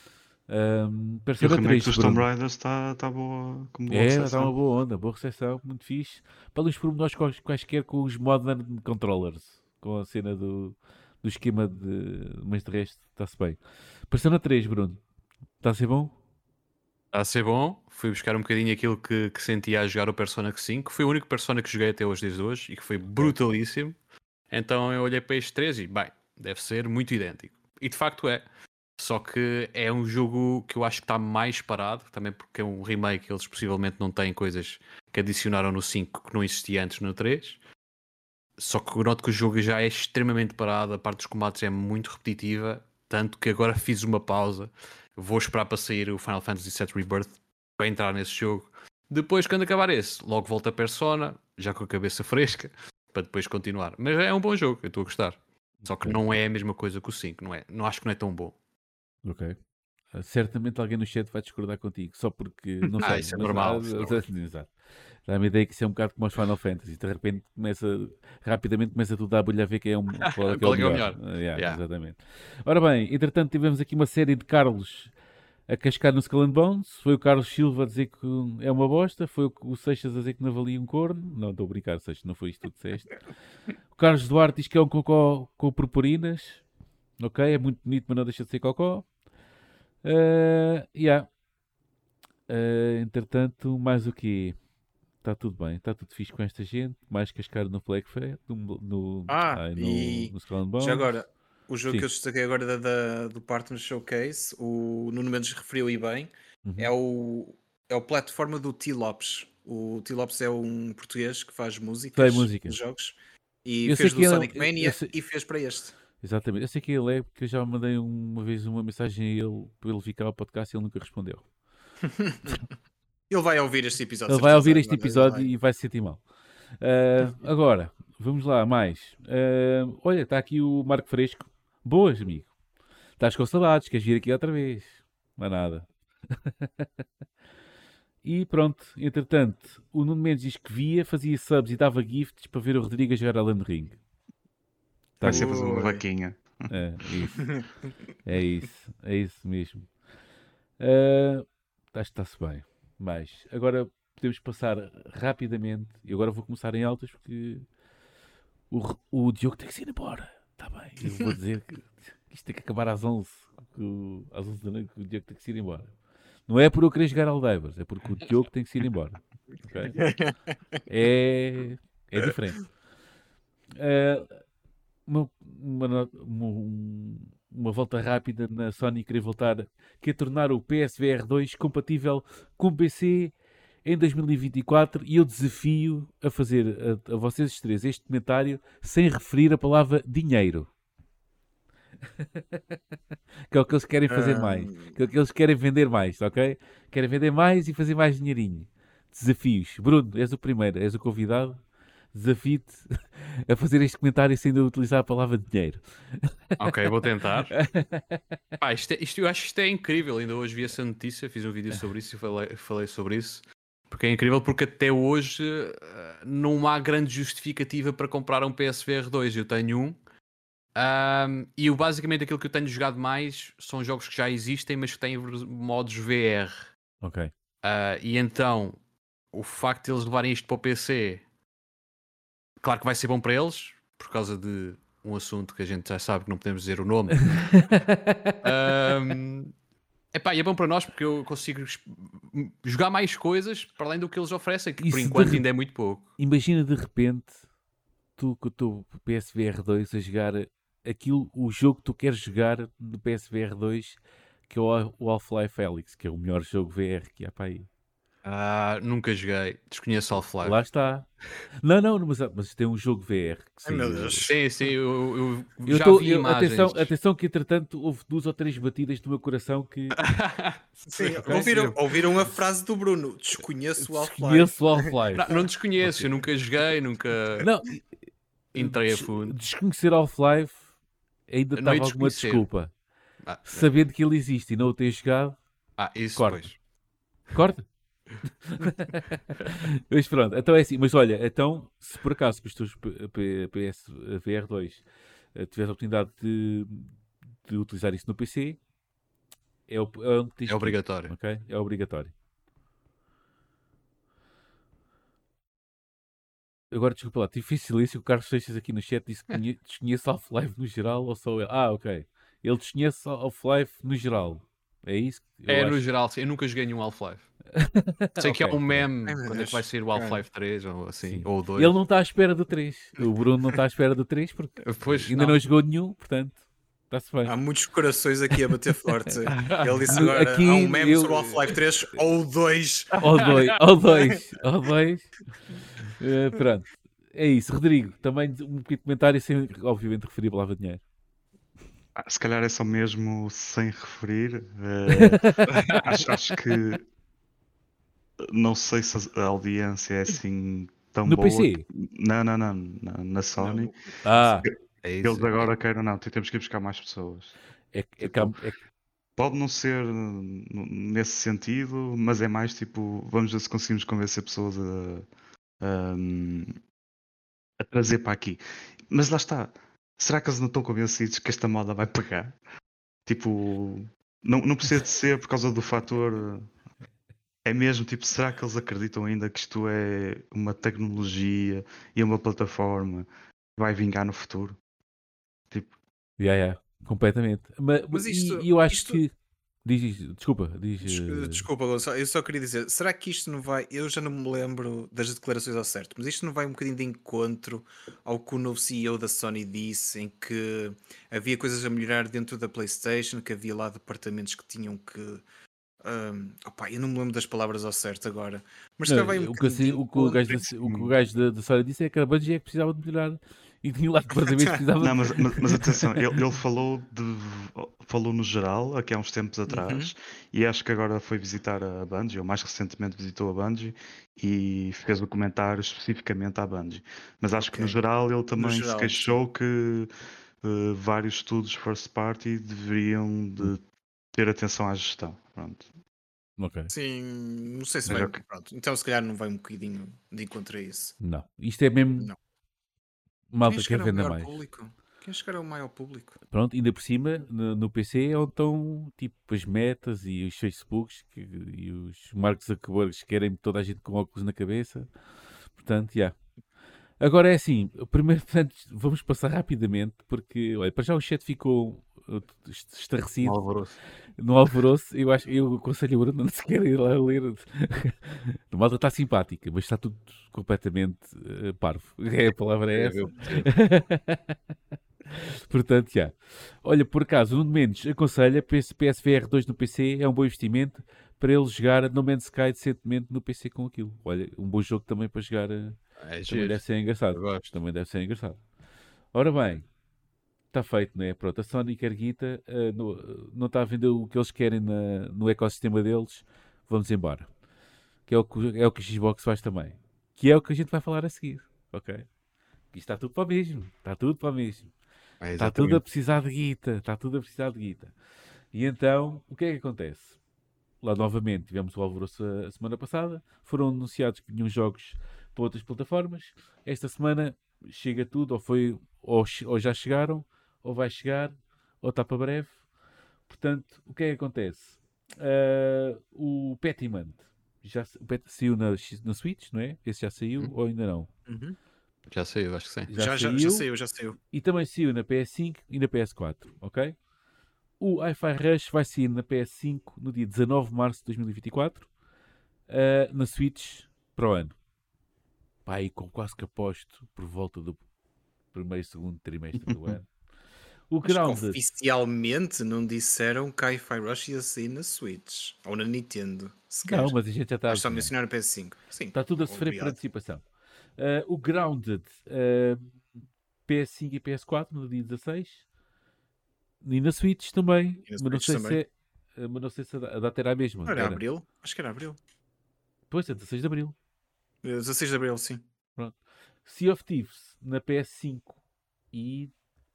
Um, Persona o remake três, dos Bruno. Tomb Raiders está tá boa, como boa É, recepção. está uma boa onda, boa recepção, muito fixe. Para os pormenores quais- quaisquer com os Modern Controllers, com a cena do, do esquema de... Mas de resto, está-se bem. Persona três, Bruno. Está a ser bom? Está a ser bom. Fui buscar um bocadinho aquilo que, que sentia a jogar o Persona cinco. Foi o único Persona que joguei até hoje desde hoje e que foi brutalíssimo. Então eu olhei para este três e, bem, deve ser muito idêntico. E de facto é. Só que é um jogo que eu acho que está mais parado, também porque é um remake, eles possivelmente não têm coisas que adicionaram no cinco que não existia antes no três. Só que eu noto que o jogo já é extremamente parado, a parte dos combates é muito repetitiva, tanto que agora fiz uma pausa. Vou esperar para sair o Final Fantasy sete Rebirth para entrar nesse jogo. Depois, quando acabar esse, logo volta a Persona, já com a cabeça fresca, para depois continuar. Mas é um bom jogo, eu estou a gostar. Só que Ok. não é a mesma coisa que o cinco, não é? Não acho que não é tão bom. Ok. Uh, certamente alguém no chat vai discordar contigo, só porque não Ah, sei. isso é mas, normal, ah, isso é normal. Exato. Dá-me a ideia que isso é um bocado como os Final Fantasy. De repente começa, rapidamente começa tudo a bolha a ver quem é, um, qual é, que é, Qual o é que é o melhor. melhor? Uh, yeah, Yeah. Exatamente. Ora bem, entretanto tivemos aqui uma série de Carlos a cascar no Skull and Bones. Foi o Carlos Silva a dizer que é uma bosta. Foi o, o Seixas a dizer que não valia um corno. Não, estou a brincar, Seixas, não foi isto que tu disseste. O Carlos Duarte diz que é um cocó com purpurinas. Ok, é muito bonito, mas não deixa de ser cocó. Uh, yeah. Uh, entretanto, mais o quê? Está tudo bem, está tudo fixe com esta gente. Mais cascar no Black Fair, no, no, Ah, ai, no, e no Skull and Bones. já agora, o jogo Sim. que eu destaquei agora da, da- do Partner Showcase, o Nuno Mendes referiu aí bem, Uhum. é o, é o plataforma do T. Lopes. O T. Lopes é um português que faz músicas Faz música. de jogos e Eu sei fez que do ele- Sonic eu- Mania eu sei- e fez para este. Exatamente, eu sei que ele é, porque eu já mandei uma vez uma mensagem a ele para ele ficar ao podcast e ele nunca respondeu. Ele vai ouvir este episódio. Ele vai certeza, ouvir este agora, ele episódio vai. e vai se sentir mal. Uh, agora, vamos lá, mais. Uh, olha, está aqui o Marco Fresco. Boas, amigo. Estás com saudades, queres vir aqui outra vez? Não há nada. E pronto, entretanto, o Nuno Mendes diz que via, fazia subs e dava gifts para ver o Rodrigo a jogar Elden Ring. Tá Vai ser bom. fazer uma Oi. vaquinha. É isso. É isso. É isso mesmo. Uh, acho que está-se bem. Mas agora podemos passar rapidamente. E agora vou começar em altas porque o, o Diogo tem que se ir embora. Está bem. Eu vou dizer que isto tem que acabar às onze. Que o- às onze da noite que o Diogo tem que se ir embora. Não é por eu querer jogar Helldivers, é porque o Diogo tem que se ir embora. Ok? É, é diferente. Uh, uma, uma, no- uma, um- uma volta rápida na Sony querer voltar, quer tornar o P S V R dois compatível com o P C em dois mil e vinte e quatro e eu desafio a fazer a, a vocês três este comentário sem referir a palavra dinheiro. Que é o que eles querem fazer mais. Que é o que eles querem vender mais, ok? Querem vender mais e fazer mais dinheirinho. Desafios. Bruno, és o primeiro, és o convidado. Desafio-te a fazer este comentário sem utilizar a palavra dinheiro. Ok, vou tentar. Pá, isto, é- isto- eu acho que isto é incrível. Ainda hoje vi essa notícia, fiz um vídeo sobre isso e falei, falei sobre isso. Porque é incrível, porque até hoje uh, não há grande justificativa para comprar um P S V R dois. Eu tenho um. Um, e eu, basicamente aquilo que eu tenho jogado mais são jogos que já existem, mas que têm modos V R. Ok. Uh, e então, o facto de eles levarem isto para o P C, claro que vai ser bom para eles, por causa de um assunto que a gente já sabe que não podemos dizer o nome. um, epá, e é bom para nós porque eu consigo jogar mais coisas para além do que eles oferecem, que por Isso enquanto de... ainda é muito pouco. Imagina de repente tu com o teu P S V R dois a jogar aquilo, o jogo que tu queres jogar no P S V R dois, que é o Half-Life Alyx, que é o melhor jogo V R que há para aí. Ah, nunca joguei, desconheço Half-Life. Lá está. Não, não, mas, mas tem um jogo V R que Ai, meu saiu. Deus. Sim, sim, eu, eu Eu já tô, vi eu, imagens. atenção, atenção que entretanto houve duas ou três batidas do meu coração que Sim, Ok. ouviram, ouviram a frase do Bruno: desconheço o Half-Life. desconheço o Half-Life. Não, não desconheço, eu nunca joguei, nunca Não, entrei a des- fundo. desconhecer Half-Life ainda Não é estava alguma desconhecer. desculpa. Ah, Sabendo que ele existe e não o ter jogado, ah, isso corta. depois. Corta? Mas pronto, então é assim. Mas olha, então, se por acaso com os teus P- P- P S V R dois eh, tiveres a oportunidade de, de utilizar isso no P C, é, o, é onde tens É que ir, obrigatório. ok? É obrigatório. Agora, desculpa lá, tive silêncio. O Carlos Seixas aqui no chat disse que conhe- desconhece Half-Life no geral ou só ele? Ah, ok. Ele desconhece Half-Life no geral. É isso? que Eu É, no acho. geral, sim. Eu nunca joguei nenhum Half-Life. Sei que Ok, há um pronto. meme Ai, meu quando é que Deus. vai sair o Cara. Half-Life três ou assim, Sim. ou o dois. Ele não está à espera do três. O Bruno não está à espera do três porque Pois, ainda não. não. jogou nenhum, portanto, está-se bem. Há muitos corações aqui a bater forte. Ele disse No- agora: aqui, há um meme eu- sobre o Half-Life três ou dois. Ao dois, ao dois, ao dois. Eh, pronto. É isso. Rodrigo, também um pequeno comentário sem, obviamente, referir a palavra dinheiro. Ah, se calhar é só mesmo sem referir. eh, acho, acho que não sei se a audiência é assim tão No boa. P C? Não, não, não. Na, na Sony. Não, Ah, É Eles isso. agora queiram, não, temos que ir buscar mais pessoas. é, que- é, que Tipo, há- é, que- pode não ser n- nesse sentido, mas é mais tipo, vamos ver se conseguimos convencer pessoas a, a, a trazer para aqui. Mas lá está, será que eles não estão convencidos que esta moda vai pegar? Tipo, não, não precisa de ser por causa do fator. É mesmo, tipo, será que eles acreditam ainda que isto é uma tecnologia e uma plataforma que vai vingar no futuro? Tipo, yeah, yeah, completamente. Mas, Mas e, isto- e eu acho isto- que. Diz, diz, desculpa, diz. Des- eh, Desculpa, Gonçalo, eu só queria dizer: será que isto não vai? Eu já não me lembro das declarações ao certo, mas isto não vai um bocadinho de encontro ao que o novo C E O da Sony disse, em que havia coisas a melhorar dentro da PlayStation, que havia lá departamentos que tinham que. ahm, opá, eu não me lembro das palavras ao certo agora, mas se não, calhar vai um o, que, eu bocadinho de sei- o que o gajo, encontro. da, o que o gajo da, da Sora disse é que a Bungie é que precisava de melhorar e tinha lá departamentos que precisavam não, de... mas, mas, mas atenção, ele, ele falou de falou no geral, aqui há uns tempos atrás, e acho que agora foi visitar a Bungie, ou mais recentemente visitou a Bungie, e fez o comentário especificamente à Bungie. Mas acho que no Ok. geral ele também se geral, queixou que eh, vários estudos first party deveriam de ter atenção à gestão. Pronto. Ok, Sim, não sei se Mas vai. ok. Pronto, então se calhar não vai um bocadinho de encontro a isso. não. Isto é mesmo Não. malta Quem que quer chegar ao vender maior mais. público? Quem chegar ao maior público? Pronto, ainda por cima, no, no P C é onde estão tipo as metas e os Facebooks que, e os Mark Zuckerbergs que querem toda a gente com óculos na cabeça. Portanto, já. Agora é assim, primeiro, portanto, vamos passar rapidamente, porque, olha, para já o chat ficou uh, est- Um estarrecido alvoroço. no alvoroço. Eu acho, eu aconselho o Bruno a não se quer ir lá ler. A malta está simpática, mas está tudo completamente uh, parvo. É, a palavra é essa. Eu percebo. Portanto, já. Olha, por acaso, o Nuno Mendes aconselha P S V R dois no P C é um bom investimento para ele jogar No Man's Sky decentemente no P C com aquilo. Olha, um bom jogo também para jogar. uh, É Também giro. deve ser engraçado. Eu gosto. Também deve ser engraçado. Ora bem, está feito, não é? Pronto, a Sony quer guita, uh, no- não está a vender o que eles querem na- no ecossistema deles, vamos embora. Que é o que, é o que a Xbox faz também. Que é o que a gente vai falar a seguir, ok? Isto está tudo para o mesmo, está tudo para o mesmo. É, Está tudo a exatamente. precisar de guita, está tudo a precisar de guita. E então, o que é que acontece? lá novamente tivemos o alvoroço a, a semana passada, foram anunciados que vinham jogos para outras plataformas. Esta semana chega tudo, ou, foi, ou, ou já chegaram, ou vai chegar, ou está para breve. Portanto, o que é que acontece? Uh, o Petiment já o Pet, saiu na, na Switch, não é? Esse já saiu Uhum. ou ainda não? Uhum. Já saiu, acho que sim. Já, já, já saiu, já saiu. E também saiu na P S cinco e na P S quatro, ok? O Hi-Fi Rush vai sair na P S cinco no dia dezanove de março de dois mil e vinte e quatro, uh, na Switch para o ano. Pá, e com quase que aposto por volta do primeiro e segundo trimestre do ano. O Mas Grounded, oficialmente não disseram que a Hi-Fi Rush ia sair na Switch ou na Nintendo. Sequer. não, mas a gente já está a Acho que só adivinhar. mencionaram a P S cinco. Sim, Está tudo a sofrer por obrigado. antecipação. Uh, o Grounded, uh, P S cinco e P S quatro no dia dezasseis. E na Switch também. E na Mas não Switch sei também. se é, uh, mas não sei se a data era a mesma. Não era Era. abril? Acho que era abril. Pois é, dezasseis de abril. dezasseis de abril, sim. Pronto. Sea of Thieves na P S cinco e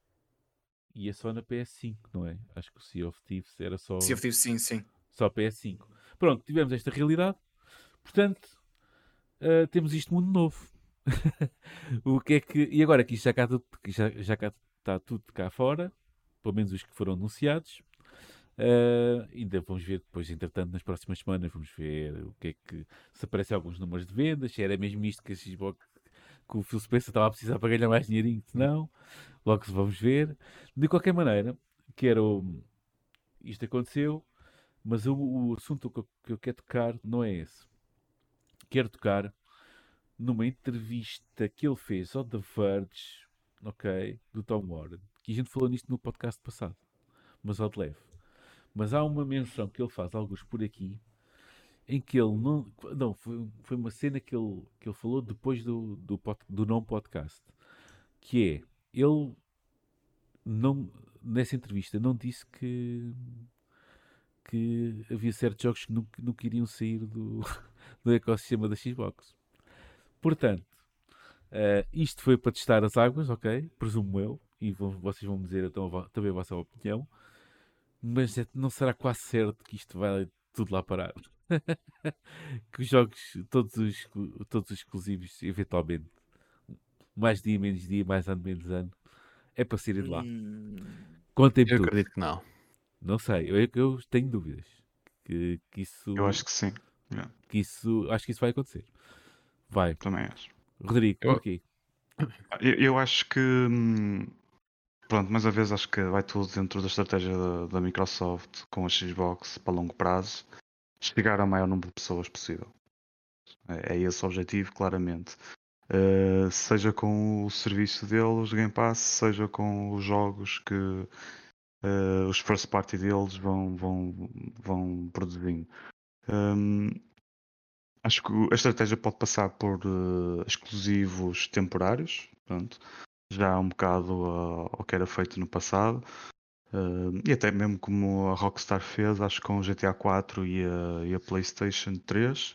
e é só na P S cinco, não é? Acho que o Sea of Thieves era só, Sea of Thieves, sim, sim. só P S cinco. Pronto, tivemos esta realidade. Portanto, uh, temos isto mundo novo. O que é que... E agora que isto já, cá, tudo- que já, já cá está tudo cá fora, pelo menos os que foram anunciados, uh, ainda vamos ver depois, entretanto, nas próximas semanas, vamos ver o que é que... Se aparecem alguns números de vendas, se era mesmo isto que a Xbox, que o Phil Spencer estava a precisar para ganhar mais dinheirinho, se não, logo se vamos ver. De qualquer maneira, quero... Isto aconteceu, mas o, o assunto que eu, que eu quero tocar não é esse. Quero tocar numa entrevista que ele fez ao The Verge, ok, do Tom Warren, que a gente falou nisto no podcast passado, mas ao de leve. Mas há uma menção que ele faz, alguns por aqui, em que ele não... Não, foi, foi uma cena que ele, que ele falou depois do, do, pod, do não podcast, que é, ele não, nessa entrevista não disse que que havia certos jogos que não, não queriam sair do, do ecossistema da Xbox. Portanto, uh, isto foi para testar as águas, ok? Presumo eu, e vão, vocês vão me dizer então, também a vossa opinião, mas é, não será quase certo que isto vai tudo lá parar? Que os jogos, todos os, todos os exclusivos, eventualmente, mais dia, menos dia, mais ano, menos ano, é para sair de lá. Hum. Contem-me Eu tudo. acredito que não. Não sei, eu, eu tenho dúvidas que, que isso... Eu acho que sim. Yeah, que isso, acho que isso vai acontecer. Vai. também acho. Rodrigo, Eu- porquê? Eu, eu acho que. hum, Pronto, mais uma vez acho que vai tudo dentro da estratégia da, da Microsoft com a Xbox para longo prazo chegar ao maior número de pessoas possível. É, é esse o objetivo, claramente. Uh, seja com o serviço deles, Game Pass, seja com os jogos que uh, os first party deles vão, vão, vão produzindo. Um, acho que a estratégia pode passar por uh, exclusivos temporários, pronto, já um bocado uh, ao que era feito no passado. Uh, e até mesmo como a Rockstar fez, acho que com o G T A quatro e a, e a PlayStation três.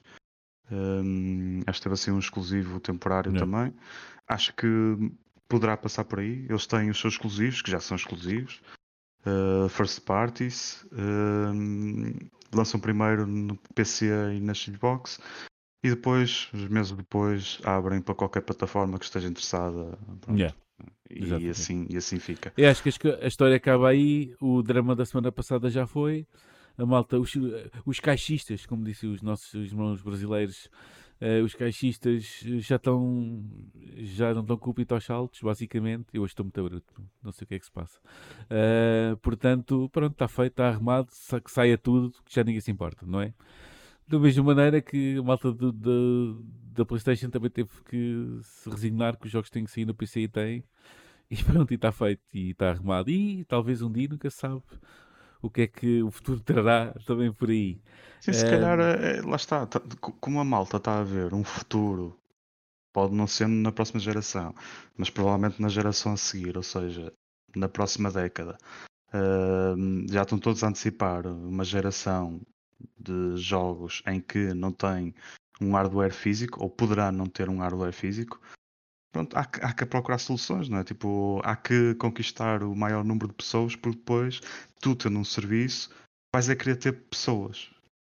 Um, acho que teve assim um exclusivo temporário Não. também. Acho que poderá passar por aí. Eles têm os seus exclusivos, que já são exclusivos. Uh, first parties. Um, lançam primeiro no P C e na Xbox. E depois, uns meses depois, abrem para qualquer plataforma que esteja interessada. Pronto. Yeah, E, exatamente. assim, e assim fica. Eu acho que a esco- a história acaba aí. O drama da semana passada já foi. A malta, os, os caixistas, como disse os nossos irmãos brasileiros, eh, os caixistas já estão, já não estão com o pito aos saltos, basicamente. Eu hoje estou muito bruto, não sei o que é que se passa. Eh, portanto, pronto, está feito, está arrumado, sa- que saia tudo, que já ninguém se importa, não é? Da mesma maneira que a malta do- da- da PlayStation também teve que se resignar que os jogos têm que sair no P C e tem. E pronto, e está feito, e está arrumado. E talvez um dia, nunca se sabe o que é que o futuro trará também por aí. Sim, se Ahm, calhar, é, lá está, tá- co- como a malta está a ver um futuro, pode não ser na próxima geração, mas provavelmente na geração a seguir, ou seja, na próxima década. Ahm, já estão todos a antecipar uma geração de jogos em que não tem um hardware físico, ou poderá não ter um hardware físico. Pronto, há que, há que procurar soluções, não é? Tipo, há que conquistar o maior número de pessoas, porque depois, tu tendo um serviço, vais a querer ter pessoas.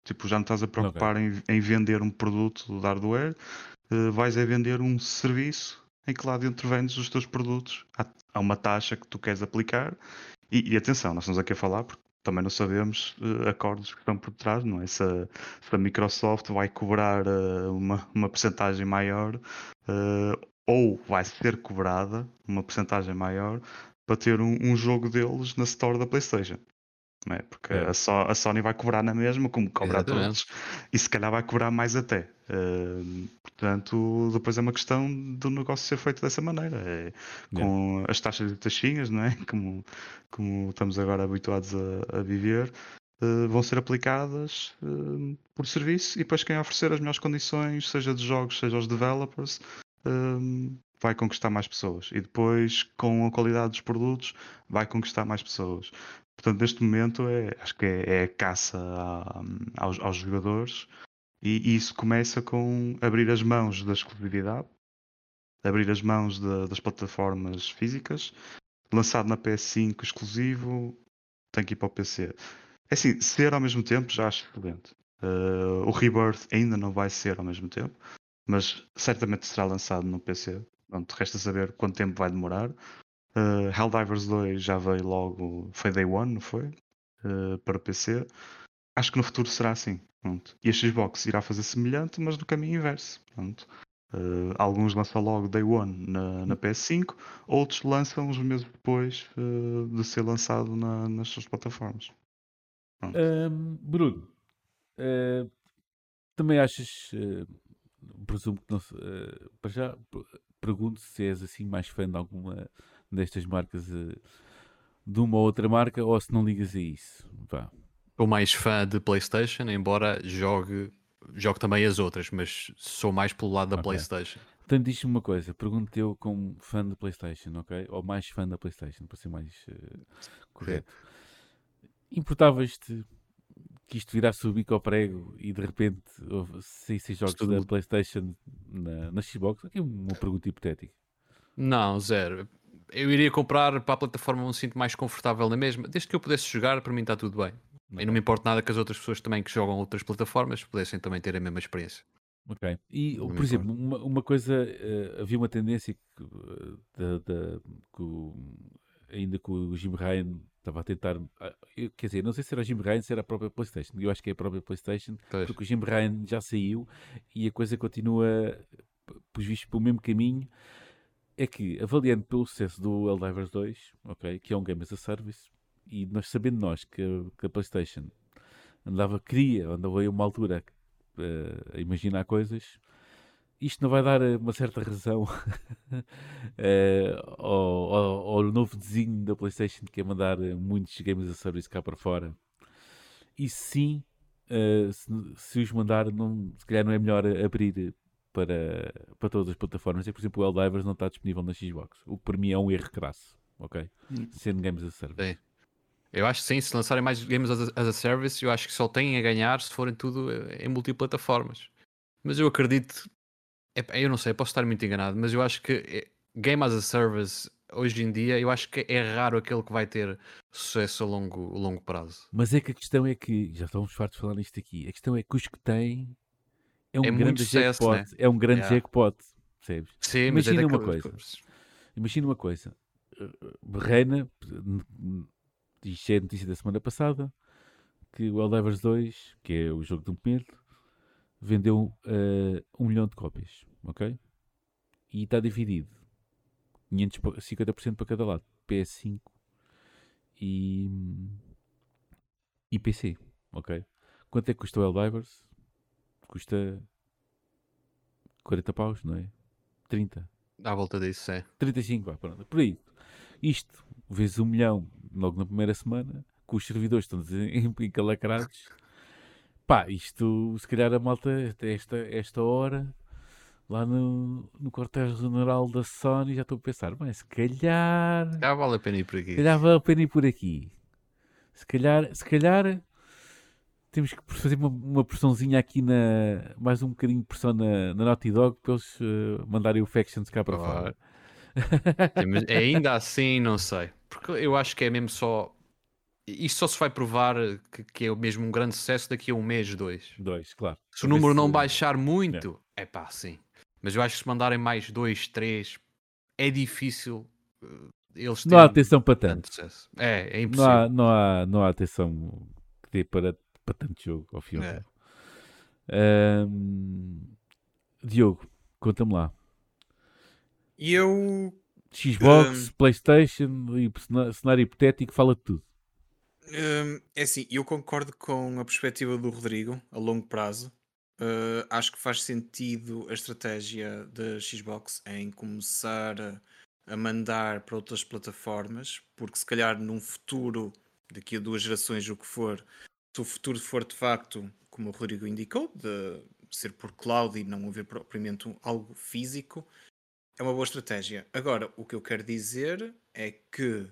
Tipo, já não estás a preocupar okay. em, em vender um produto de hardware, uh, vais a vender um serviço em que lá dentro vendes os teus produtos. Há, há uma taxa que tu queres aplicar. E, e atenção, nós estamos aqui a falar porque também não sabemos uh, acordos que estão por trás, não é? Se a, se a Microsoft vai cobrar uh, uma, uma percentagem maior uh, ou vai ser cobrada uma percentagem maior para ter um, um jogo deles na store da PlayStation. Não é? Porque É. a, so, a Sony vai cobrar na mesma, como cobra a todos, e se calhar vai cobrar mais até. Uh, portanto, depois é uma questão do negócio ser feito dessa maneira. É, com yeah. as taxas de taxinhas, não é? Como, como estamos agora habituados a, a viver, uh, vão ser aplicadas uh, por serviço, e depois quem oferecer as melhores condições, seja de jogos, seja os developers, uh, vai conquistar mais pessoas. E depois, com a qualidade dos produtos, vai conquistar mais pessoas. Portanto, neste momento, é, acho que é, é a caça a, aos, aos jogadores, e, e isso começa com abrir as mãos da exclusividade, abrir as mãos de, das plataformas físicas, lançado na P S cinco exclusivo, tem que ir para o P C. É assim, ser ao mesmo tempo já acho excelente. Uh, o Rebirth ainda não vai ser ao mesmo tempo, mas certamente será lançado no P C. Pronto, resta saber quanto tempo vai demorar. Uh, Helldivers dois já veio logo, foi Day One, não foi? Uh, para o P C. Acho que no futuro será assim. Pronto. E a Xbox irá fazer semelhante, mas no caminho inverso. Pronto. Uh, alguns lançam logo Day One na, na P S cinco, outros lançam uns meses depois uh, de ser lançado na, nas suas plataformas. Um, Bruno, uh, também achas, uh, presumo que não uh, para já pergunto se és assim mais fã de alguma destas marcas, uh, de uma ou outra marca, ou se não ligas a isso. Vá. Sou mais fã de PlayStation, embora jogue, jogue também as outras, mas sou mais pelo lado da okay. PlayStation. Então diz-me uma coisa, pergunto eu como fã de PlayStation, ok? Ou mais fã da PlayStation, para ser mais uh, correto. Importavas-te que isto virasse o bico ao prego e de repente saíssem jogos tudo... da PlayStation na, na Xbox? Aqui é uma pergunta hipotética. Não, zero. Eu iria comprar para a plataforma um cinto mais confortável na mesma. Desde que eu pudesse jogar, para mim está tudo bem. Okay. E não me importa nada que as outras pessoas também que jogam outras plataformas pudessem também ter a mesma experiência. Ok. E, não por exemplo, uma, uma coisa, uh, havia uma tendência que, uh, da, da, que o, ainda que o Jim Ryan estava a tentar, uh, eu, quer dizer, não sei se era o Jim Ryan, se era a própria PlayStation. Eu acho que é a própria PlayStation, pois. Porque o Jim Ryan já saiu e a coisa continua, por visto, pelo mesmo caminho. É que, avaliando pelo sucesso do Helldivers dois, okay, que é um Game as a Service, e nós sabendo nós que a, que a PlayStation andava, queria, andava aí uma altura uh, a imaginar coisas, isto não vai dar uma certa razão uh, ao, ao, ao novo desenho da PlayStation, que é mandar muitos Game as a Service cá para fora. E sim, uh, se, se os mandar, não, se calhar não é melhor abrir para, para todas as plataformas. E, por exemplo, o Helldivers não está disponível na Xbox, o que para mim é um erro crasso, ok? Hum. Sendo Games as a Service. Sim. Eu acho que sim, se lançarem mais Games as a, as a Service, eu acho que só têm a ganhar se forem tudo em multiplataformas. Mas eu acredito, é, eu não sei, posso estar muito enganado, mas eu acho que Game as a Service, hoje em dia, eu acho que é raro aquele que vai ter sucesso a longo, a longo prazo. Mas é que a questão é que, já estamos fartos de falar nisto aqui, a questão é que os que têm é um é grande sucesso, jackpot, né? é um grande yeah. jackpot, percebes? Sim, imagina mas é uma coisa, coisas. imagina uma coisa, Reina, isto é a notícia da semana passada, que o Helldivers dois, que é o jogo do momento, vendeu uh, um milhão de cópias, ok? E está dividido quinhentos, cinquenta por cento para cada lado, P S cinco e, e P C, ok? Quanto é que custa o Helldivers? Custa quarenta paus, não é? trinta. À volta disso, é. trinta e cinco, vá, pronto. Por aí. Isto, vezes um milhão logo na primeira semana, com os servidores todos encalacrados. Pá, isto, se calhar a malta, até esta, esta hora, lá no, no quartel-general da Sony, já estou a pensar, mas se calhar... Já vale a pena ir por aqui. Se calhar vale a pena ir por aqui. Se calhar... Se calhar temos que fazer uma, uma pressãozinha aqui, na, mais um bocadinho de pressão na, na Naughty Dog para eles uh, mandarem o Factions cá para oh. fora. Sim, mas ainda assim, não sei. Porque eu acho que é mesmo só... isto só se vai provar que, que é mesmo um grande sucesso daqui a um mês, dois. Dois, claro. Se o Para ver número não se- baixar muito, é pá, sim. Mas eu acho que se mandarem mais dois, três, é difícil eh, eles Não há terem atenção para tanto tanto. sucesso. É, é Não impossível. há, não, há, não há atenção que dê para, para tanto jogo, ao fim e ao É. cabo. Ahm, Diogo, conta-me lá. E eu, Xbox, Hum. Playstation, e cena- cenário hipotético, fala de tudo. hum, é assim, eu concordo com a perspectiva do Rodrigo a longo prazo. Uh, acho que faz sentido a estratégia da Xbox em começar a, a mandar para outras plataformas, porque se calhar num futuro, daqui a duas gerações, o que for, se o futuro for de facto, como o Rodrigo indicou, de ser por cloud e não haver propriamente um- algo físico, é uma boa estratégia. Agora, o que eu quero dizer é que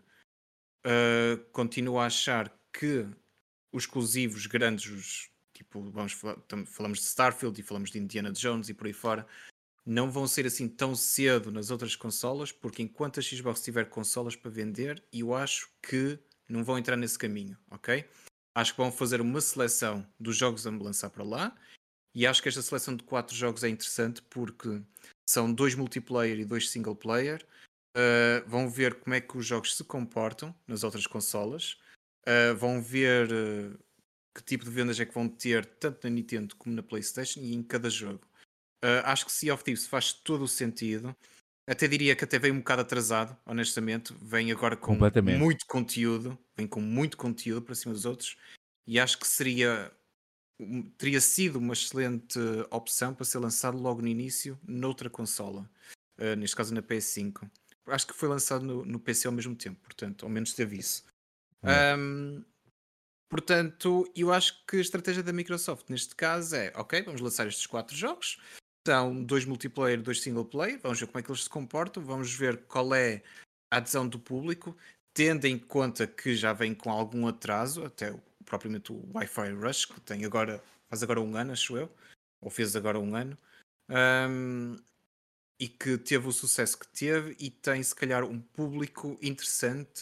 uh, continuo a achar que os exclusivos grandes, os, tipo, vamos falar, tam- falamos de Starfield e falamos de Indiana Jones e por aí fora, não vão ser assim tão cedo nas outras consolas, porque enquanto a Xbox tiver consolas para vender, eu acho que não vão entrar nesse caminho, ok? Acho que vão fazer uma seleção dos jogos a me lançar para lá, e acho que esta seleção de quatro jogos é interessante porque são dois multiplayer e dois single player. Uh, vão ver como é que os jogos se comportam nas outras consolas. Uh, vão ver uh, que tipo de vendas é que vão ter tanto na Nintendo como na PlayStation e em cada jogo. Uh, acho que Sea of Thieves faz todo o sentido. Até diria que até vem um bocado atrasado, honestamente. Vem agora com Completamente. muito conteúdo. Vem com muito conteúdo para cima dos outros. E acho que seria um- teria sido uma excelente opção para ser lançado logo no início noutra consola. Uh, neste caso na P S cinco. Acho que foi lançado no, no P C ao mesmo tempo, portanto, ao menos teve isso. É. Um, portanto, eu acho que a estratégia da Microsoft neste caso é: ok, vamos lançar estes quatro jogos. São dois multiplayer, dois single player. Vamos ver como é que eles se comportam. Vamos ver qual é a adesão do público, tendo em conta que já vem com algum atraso, até o- propriamente o Wi-Fi Rush, que tem agora, faz agora um ano, acho eu, ou fez agora um ano. Um, e que teve o sucesso que teve e tem se calhar um público interessante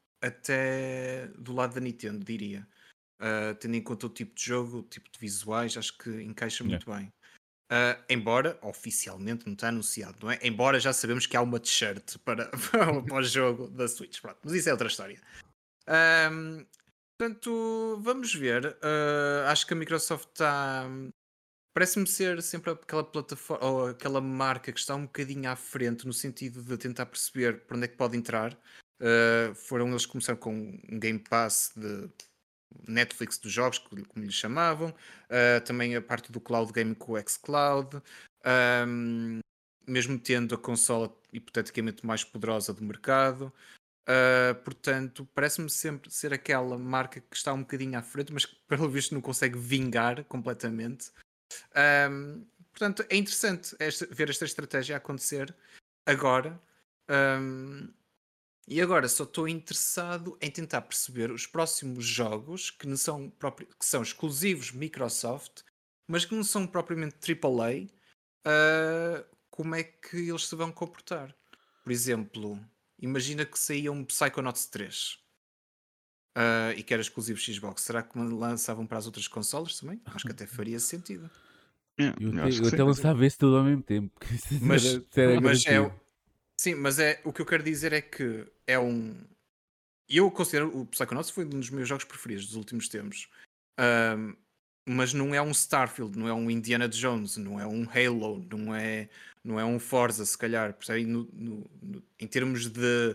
até do lado da Nintendo, diria. Uh, tendo em conta o tipo de jogo, o tipo de visuais, acho que encaixa muito bem. Uh, embora, oficialmente, não está anunciado, não é? Embora já sabemos que há uma t-shirt para, para o jogo da Switch, pronto, mas isso é outra história. Um, portanto, vamos ver. Uh, acho que a Microsoft está... Parece-me ser sempre aquela plataforma ou aquela marca que está um bocadinho à frente no sentido de tentar perceber para onde é que pode entrar. Uh, foram eles que começaram com um Game Pass de Netflix dos jogos, como lhe chamavam. Uh, também a parte do cloud gaming com o xCloud. Um, mesmo tendo a consola hipoteticamente mais poderosa do mercado. Uh, portanto, parece-me sempre ser aquela marca que está um bocadinho à frente, mas que pelo visto não consegue vingar completamente. Um, portanto, é interessante esta, ver esta estratégia acontecer agora. Um, e agora só estou interessado em tentar perceber os próximos jogos que, não são, próprio, que são exclusivos Microsoft, mas que não são propriamente triplo A, uh, como é que eles se vão comportar. Por exemplo, imagina que saía um Psychonauts três. Uh, e que era exclusivo Xbox. Será que lançavam para as outras consolas também? Acho que até faria sentido. Yeah, Eu, eu te- acho que eu sim. até lançava esse tudo ao mesmo tempo. Isso Mas, era, isso era mas é, garantido. sim, mas é o que eu quero dizer é que é um. Eu considero o Psychonauts foi um dos meus jogos preferidos dos últimos tempos. Um, mas não é um Starfield, não é um Indiana Jones, não é um Halo, não é, não é um Forza, se calhar, percebe? No, no, no, em termos de,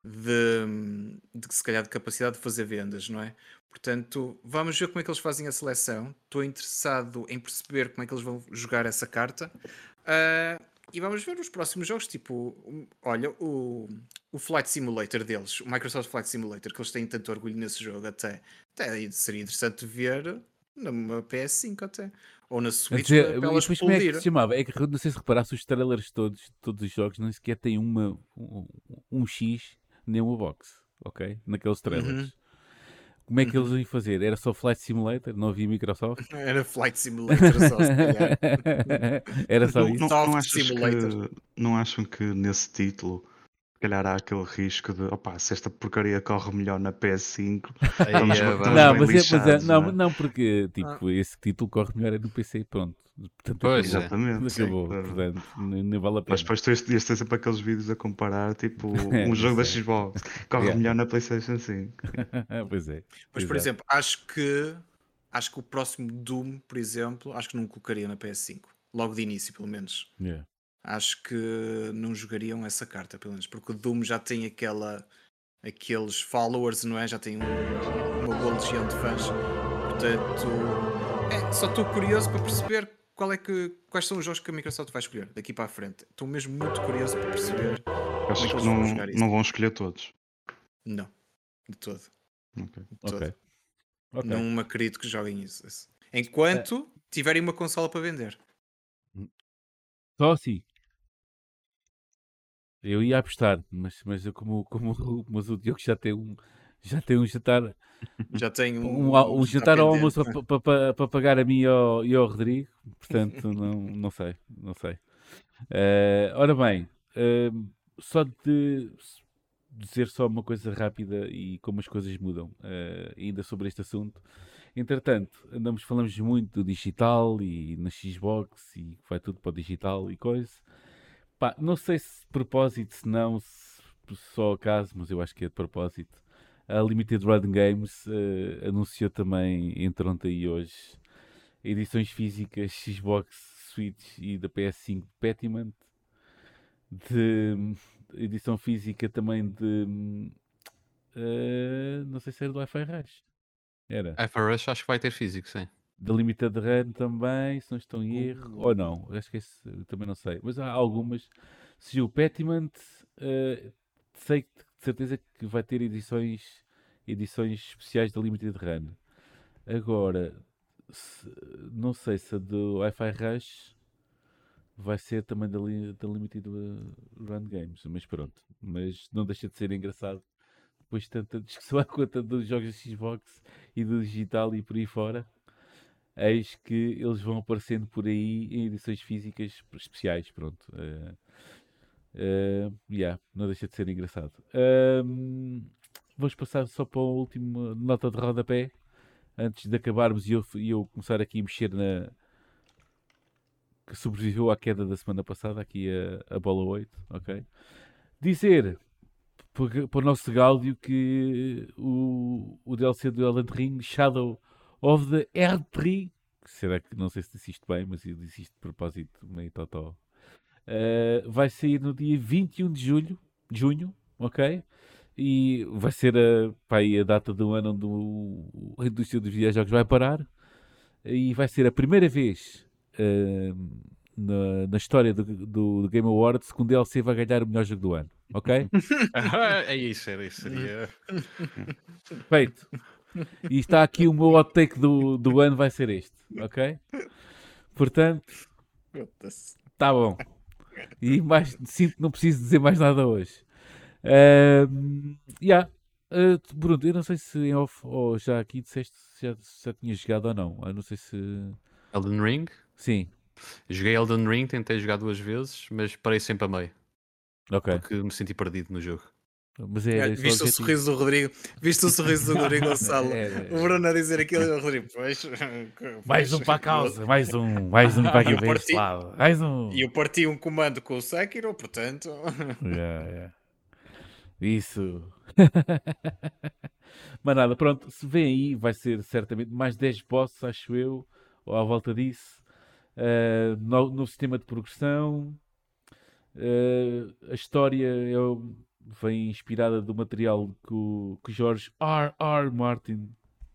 de, de, se calhar, de capacidade de fazer vendas, não é? Portanto, vamos ver como é que eles fazem a seleção. Estou interessado em perceber como é que eles vão jogar essa carta. Uh, e vamos ver os próximos jogos, tipo, um, olha, o, o Flight Simulator deles, o Microsoft Flight Simulator, que eles têm tanto orgulho nesse jogo, até, até seria interessante ver numa P S cinco até, ou na A Switch dizer, para, para e ela depois como é que se explodir. chamava? É que não sei se reparasse os trailers todos, todos os jogos, nem sequer tem uma, um, um X nem uma box, ok? Naqueles trailers. Uhum. Como é que eles Uhum. iam fazer? Era só Flight Simulator? Não havia Microsoft? Era Flight Simulator só, se calhar. Era só Não, isso? não, não, Soft achas Simulator. que, não acham que nesse título se calhar há aquele risco de, opa, se esta porcaria corre melhor na P S cinco, Aí, estamos, é, estamos Não, bem mas é, mas é- lixados, não, não é? não, porque tipo, esse título corre melhor é no P C, pronto. Portanto, Pois acabou. é. Exatamente. sim. Acabou, Uh, portanto, nem, nem vale a Mas pena. depois tu ias ter sempre aqueles vídeos a comparar, tipo, É, um eu jogo da sei. Xbox corre Yeah. melhor na PlayStation cinco. Pois é. Mas, por exato. exemplo, acho que acho que o próximo Doom, por exemplo, acho que não colocaria na P S cinco. Logo de início, pelo menos. Yeah. Acho que não jogariam essa carta, pelo menos, porque o Doom já tem aquela, aqueles followers, não é? Já tem um- uma boa legião de fãs. Portanto, é, só estou curioso para perceber qual é que, quais são os jogos que a Microsoft vai escolher daqui para a frente. Estou mesmo muito curioso para perceber como é Acho que que eles vão não, jogar isso. não vão escolher todos. Não, de todo. Ok. De todo. Ok. Ok. Não me acredito que joguem isso. isso. Enquanto tiverem uma consola para vender. Só assim. Eu ia apostar, mas, mas eu como, como mas o Diogo já tem um já tem um jantar Já tenho um, um, al- um jantar ao pendente. almoço para pa, pa, pa pagar a mim e ao, e ao Rodrigo, portanto não, não sei, não sei. Eh, ora bem, eh, só de dizer só uma coisa rápida e como as coisas mudam, eh, ainda sobre este assunto. Entretanto, andamos, falamos muito do digital e na Xbox e vai tudo para o digital e coisa. Pá, não sei se de propósito, se não, se só acaso, mas eu acho que é de propósito. A Limited Run Games eh, anunciou também, entre ontem e hoje, edições físicas Xbox, Switch e da P S cinco de Pentiment, de hum, edição física também de. eh, não sei se era do Wi-Fi Rush. Era. A F Rush acho que vai ter físico, sim. Da Limited Run também, se não estou em erro. Ou não, acho que esse, eu também não sei. Mas há algumas. Se o Pentiment, eh, sei que de certeza que vai ter edições, edições especiais da Limited Run. Agora, se- não sei se a do Wi-Fi Rush vai ser também da, li- da Limited Run Games, mas pronto. Mas não deixa de ser engraçado. Depois de tanta discussão à conta dos jogos da Xbox e do digital e por aí fora, eis que eles vão aparecendo por aí em edições físicas especiais. Pronto. Uh, uh, yeah, não deixa de ser engraçado. Um, vamos passar só para a última nota de rodapé antes de acabarmos e eu, e eu começar aqui a mexer na que sobreviveu à queda da semana passada, aqui a, a bola oito, ok? Dizer para, para o nosso Gáudio que o, o D L C do Elden Ring, Shadow of the Erdtree, será que não sei se disse isto bem, mas eu disse isto de propósito, meio totó, uh, vai sair no dia vinte e um de julho, de junho, ok? E vai ser a, pá, aí a data do ano onde o, a indústria dos videojogos vai parar. E vai ser a primeira vez uh, na, na história do, do, do Game Awards que um D L C vai ganhar o melhor jogo do ano, ok? É isso, era isso. Seria... Feito. E está aqui o meu hot take do, do ano, vai ser este, ok? Portanto, tá bom. E mais, sinto que não preciso dizer mais nada hoje. Uh, yeah. Uh, Bruno, eu não sei se em off ou já aqui disseste se já, se já tinha jogado ou não. Eu não sei se. Elden Ring? Sim. Joguei Elden Ring, tentei jogar duas vezes, mas parei sempre a meio. Ok. Porque me senti perdido no jogo. Mas é, É, esse viste o objetivo. sorriso do Rodrigo, viste o sorriso do Rodrigo Gonçalo, É, é. o Bruno a dizer aquilo e o Rodrigo, pois, Mais pois, um para a causa, mais um, mais um para E o que vem este partido- lado. Mais um. E eu parti um comando com o Sekiro, portanto. Yeah, yeah. Isso. Mas nada, pronto, se vem aí, vai ser certamente mais dez bosses, acho eu, ou à volta disso. Uh, no, no sistema de progressão. Uh, a história é, o- vem inspirada do material que o, que o George R. R. Martin,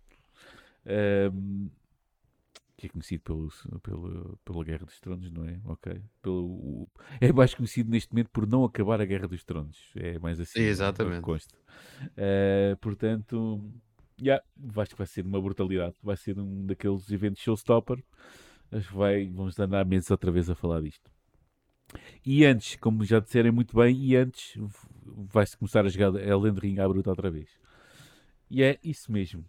um, que é conhecido pelo, pelo, pela Guerra dos Tronos, não é? Ok. Pelo, o- é mais conhecido neste momento por não acabar a Guerra dos Tronos. É mais assim. Exatamente. é o que consta. Uh, portanto, yeah, acho que vai ser uma brutalidade. Vai ser um daqueles eventos showstopper. Acho que vai, vamos andar meses outra vez a falar disto. E antes, como já disserem muito bem, e antes vai-se começar a jogar Elden Ring à bruta outra vez. E é isso mesmo.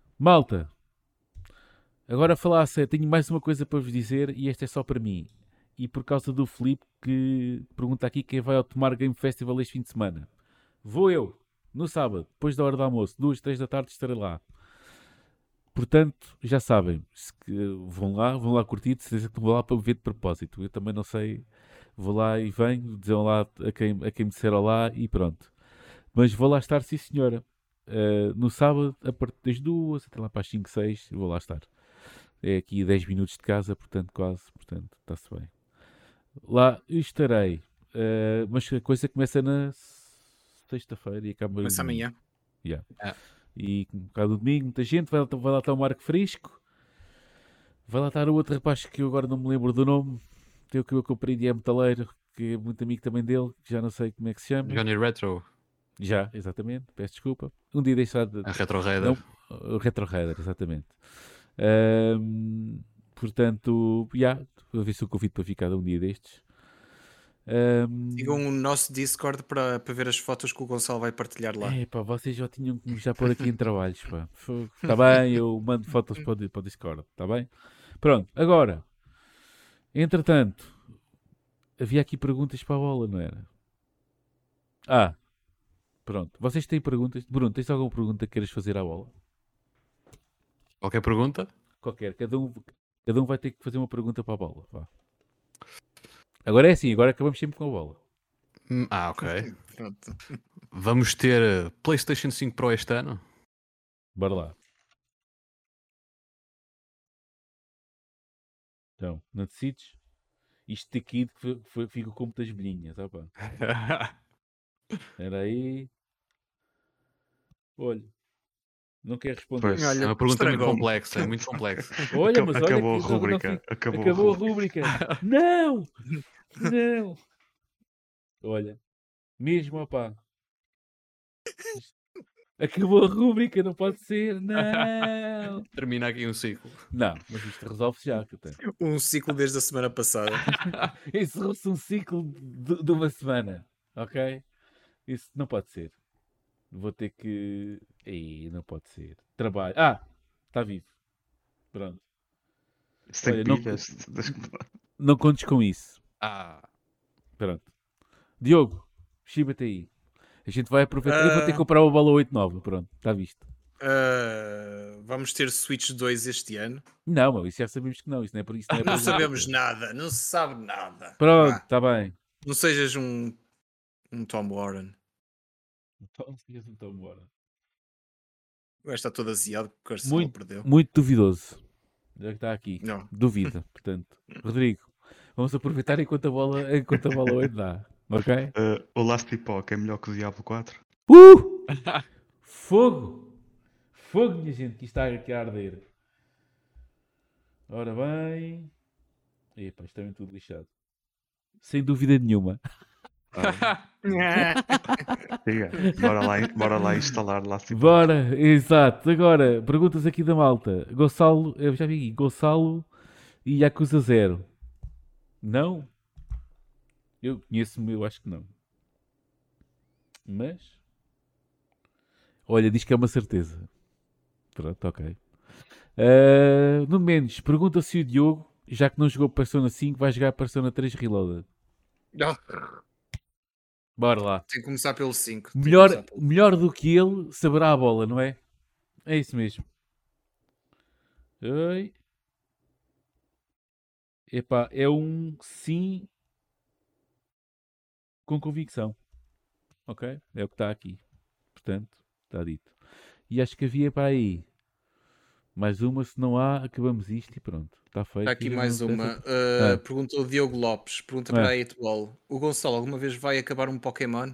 Malta, agora a falar a sério, tenho mais uma coisa para vos dizer e esta é só para mim. e por causa do Filipe que pergunta aqui quem vai ao Tomar Game Festival este fim de semana. Vou eu, no sábado, depois da hora do almoço, duas, três da tarde estarei lá. Portanto, já sabem, se que vão lá, vão lá curtir, de certeza que vão lá para me ver de propósito. Eu também não sei, vou lá e venho, dizem lá a quem, a quem me disser olá e pronto. Mas vou lá estar, sim senhora. Uh, no sábado, a partir das duas, até lá para as cinco, seis, vou lá estar. É aqui dez minutos de casa, portanto, quase, portanto, está-se bem. Lá estarei, uh, mas a coisa começa na sexta-feira e acaba Começa no domingo. amanhã. Yeah. Ah. E um bocado do domingo, muita gente, vai, vai lá estar o Marco Frisco, vai lá estar o outro rapaz que eu agora não me lembro do nome, tem o que eu compreendi é metaleiro, que é muito amigo também dele, que já não sei como é que se chama. Johnny Retro. Já, exatamente, peço desculpa. Um dia deixar de... A Retro Raider. Não, o Retro Raider, exatamente. Um, portanto, já, yeah, vou ver se eu convido para ficar um dia destes. Um, Sigam o nosso Discord para, para ver as fotos que o Gonçalo vai partilhar lá. É pá, vocês já tinham que me já pôr aqui em trabalhos, pá. Está bem, eu mando fotos para o, para o Discord, está bem? Pronto, agora, entretanto, havia aqui perguntas para a bola, não era? Ah, pronto. Vocês têm perguntas? Bruno, tens alguma pergunta que queiras fazer à bola? Qualquer pergunta? Qualquer, cada um, cada um vai ter que fazer uma pergunta para a bola. Vá. Agora é assim, agora acabamos sempre com a bola. Hum, Ah, ok. Pronto. Vamos ter uh, PlayStation cinco Pro este ano? Bora lá. Então, não decides? Isto aqui foi, foi, fica com muitas bolhinhas, tá, pá. Espera aí. Olha. Não quer responder. Pois. É Olha, uma pergunta muito estragou-me. complexa, é muito complexa. Olha, Acab- mas olha acabou que a eu não rúbrica. fico- Acabou, Acabou a a rúbrica. rúbrica. Não! Não! Olha. Mesmo, opá. Acabou a rúbrica, não pode ser. Não! Termina aqui um ciclo. Não, mas isto resolve-se já, que eu tenho. Um ciclo desde a semana passada. Encerrou-se um ciclo de, de uma semana. Ok? Isso não pode ser. Vou ter que... Ei, não pode ser. Trabalho. Ah! Está vivo. Pronto. Se tem Olha, não- pilhas. deixa-me- Não contes com isso. Ah, Pronto. Diogo, chiba-te aí. A gente vai aproveitar. Eu vou ter que Ah. comprar uma bola oito nova. Pronto, está visto. Ah, vamos ter Switch dois este ano. Não, mas isso já sabemos que não. Isso não é por isso. Não, é Não por- sabemos nada, não se sabe nada. Pronto, Vá, está bem. não sejas um, um Tom Warren. Então, então, bora. O gajo está todo aziado porque o Arsenal Muito, perdeu. muito duvidoso. Já que está aqui. Não. Duvida, portanto. Rodrigo, vamos aproveitar enquanto a bola, enquanto a bola oito dá. Ok? Uh, o Last Epoch é melhor que o Diablo quatro? Uh! Fogo! Fogo, minha gente, que isto está aqui a arder. Ora bem. Epá, isto também tudo lixado. Sem dúvida nenhuma. Diga. Bora lá, bora lá instalar Last Epoch. Bora, exato. Agora, perguntas aqui da malta. Gonçalo, eu já vi aqui, Gonçalo e Yakuza Zero. Não? Eu conheço-me, eu acho que não. Mas... Olha, diz que é uma certeza. Pronto, ok. Uh, no menos, pergunta se o Diogo, já que não jogou Persona cinco, vai jogar Persona três Reloaded. Bora lá. Tem que começar pelo cinco. Melhor, melhor do que ele, saberá a bola, não é? É isso mesmo. Oi. Epá, é um sim com convicção. Ok? É o que está aqui. Portanto, está dito. E acho que havia para aí mais uma, se não há, acabamos isto e pronto. Está feito. Está aqui Diga-me mais uma uma. coisa. Uh, Ah. Perguntou o Diogo Lopes. Pergunta Ah. para a eight Ball. O Gonçalo alguma vez vai acabar um Pokémon?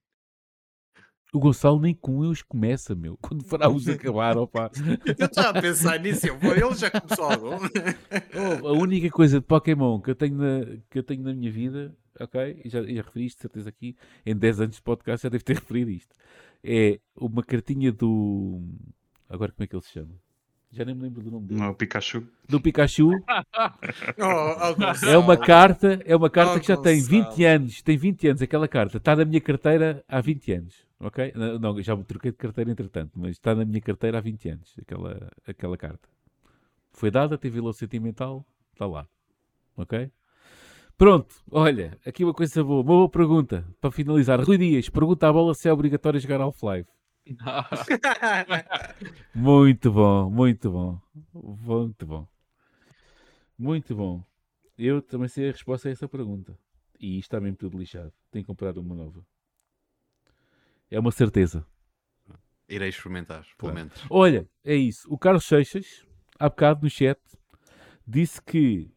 O Gonçalo nem com eles começa, meu. Quando fará os acabar, opa. Eu estava a pensar nisso. Eu, pô, ele já começou algum. Oh, a única coisa de Pokémon que eu tenho na, que eu tenho na minha vida, ok? E já, já referi isto, de certeza aqui, em dez anos de podcast já devo ter referido isto. É uma cartinha do... Agora como é que ele se chama? Já nem me lembro do nome dele. Não, o Pikachu. Do Pikachu. Oh, oh, Gonçalo. É uma carta, é uma carta Oh, que já tem Gonçalo. vinte anos. Tem vinte anos aquela carta. Está na minha carteira há vinte anos. Ok? Não, não, já me troquei de carteira entretanto, mas está na minha carteira há vinte anos. Aquela, aquela carta. Foi dada, teve valor sentimental. Está lá. Ok? Pronto, olha, aqui uma coisa boa, uma boa pergunta para finalizar. Rui Dias, pergunta à bola se é obrigatório jogar Half-Life. Muito bom, muito bom, muito bom, muito bom. Eu também sei a resposta a essa pergunta. E isto está mesmo tudo lixado. Tenho que comprar uma nova. É uma certeza. Irei experimentar, pelo Claro. menos. Olha, é isso. O Carlos Seixas, há bocado no chat, disse que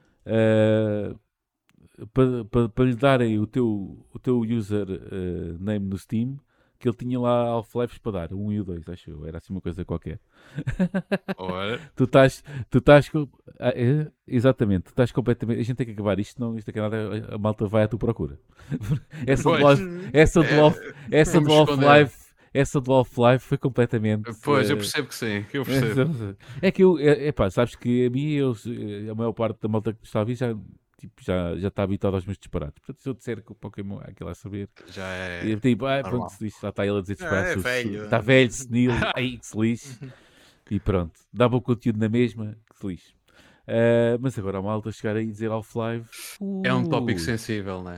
uh, para pa, pa lhe darem o teu, o teu user uh, name no Steam, que ele tinha lá Half-Life para dar, o um e o dois, acho eu. Era assim uma coisa qualquer. Ora. tu estás, tu estás, ah, é, exatamente, tu estás completamente, a gente tem que acabar isto, não, isto aqui nada, a malta vai à tua procura. essa do, Pois. essa do, É, Half, essa do vamos esconder. Half-Life, essa do Half-Life foi completamente. Pois, eu uh, percebo que sim, eu percebo. É que eu, é, é pá, sabes que a mim, eu, a maior parte da malta que está a vir já, tipo, já, já está habituada aos meus disparates. Portanto, se eu disser que o Pokémon é aquilo a saber, Já é. e, tipo, ah, normal. pronto, se diz, lá está ele a dizer Ah, disparates. é o- velho. Está velho, senil, aí que se lixe. E pronto, dava o conteúdo na mesma, que se lixe. Ah, mas agora a malta chegar aí e dizer Half-Life. É um tópico ui, sensível, não é?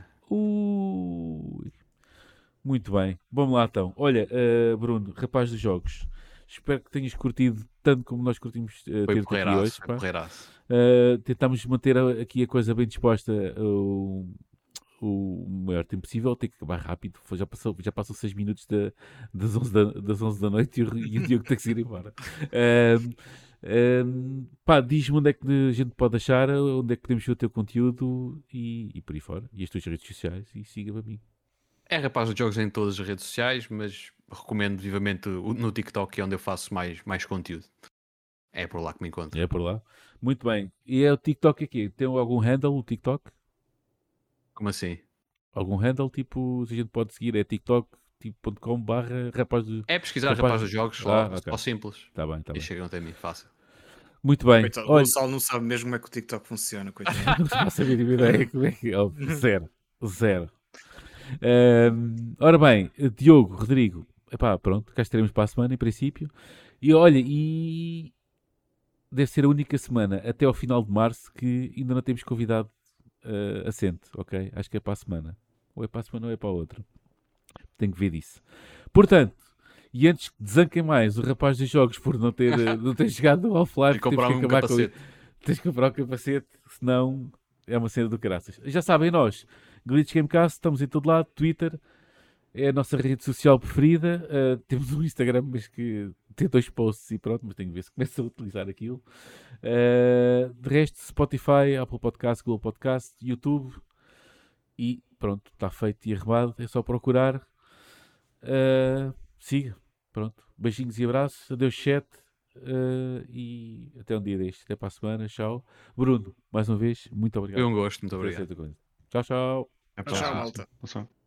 ui. Muito bem, vamos lá então. Olha, ah, Bruno, rapaz dos jogos, espero que tenhas curtido tanto como nós curtimos uh, Foi ter-te aqui porreiraço, hoje. foi Pá. porreiraço. Uh, tentámos manter a- aqui a coisa bem disposta uh, o maior tempo possível. Tem que acabar rápido. Foi- Já passou, já passou seis minutos da- das, onze da, das onze da noite e o, e o Diogo tem que se ir embora. Um, um, pá, diz-me onde é que a gente pode achar, onde é que podemos ver o teu conteúdo e, e por aí fora. E as tuas redes sociais e siga-me a mim. É rapaz de jogos em todas as redes sociais, mas recomendo vivamente o- no TikTok, que é onde eu faço mais, mais conteúdo. É por lá que me encontro. É por lá. Muito bem. E é o TikTok aqui? Tem algum handle o TikTok? Como assim? Algum handle, tipo, se a gente pode seguir, é tiktok ponto com barra rapaz do... É pesquisar Rapaz- rapaz, dos jogos, só, Ah, ok. só simples. Tá bem, tá E bem. chegam até mim, fácil. Muito bem. Coitado, o Olha, Gonçalo não sabe mesmo como é que o TikTok funciona, coitado. não faço a mínima ideia como é que é. Óbvio, Zero. Zero. Ahm, ora bem, Diogo, Rodrigo, epá, pronto, cá estaremos para a semana, em princípio. E olha, e deve ser a única semana até ao final de março que ainda não temos convidado uh, assente, ok? Acho que é para a semana. Ou é para a semana ou é para a outra. Tenho que ver disso. Portanto, e antes que desanquem mais o rapaz dos jogos por não ter, uh, não ter chegado ao Half-Life, E comprar temos que um acabar com capacete. Tens que comprar o capacete, senão é uma cena do caraças. Já sabem, nós, Glitch Gamecast, estamos em todo lado, Twitter é a nossa rede social preferida. Uh, temos um Instagram, mas que tem dois posts e pronto, mas tenho que ver se começa a utilizar aquilo. Uh, de resto, Spotify, Apple Podcast, Google Podcast, YouTube e pronto, está feito e arrumado. É só procurar. Uh, siga. Pronto. Beijinhos e abraços. Adeus, chat. Uh, e até um dia deste. Até para a semana. Tchau. Bruno, mais uma vez, muito obrigado. Foi um gosto, muito por obrigado. essa coisa. Tchau, tchau. É Tchau, para- malta. Tchau.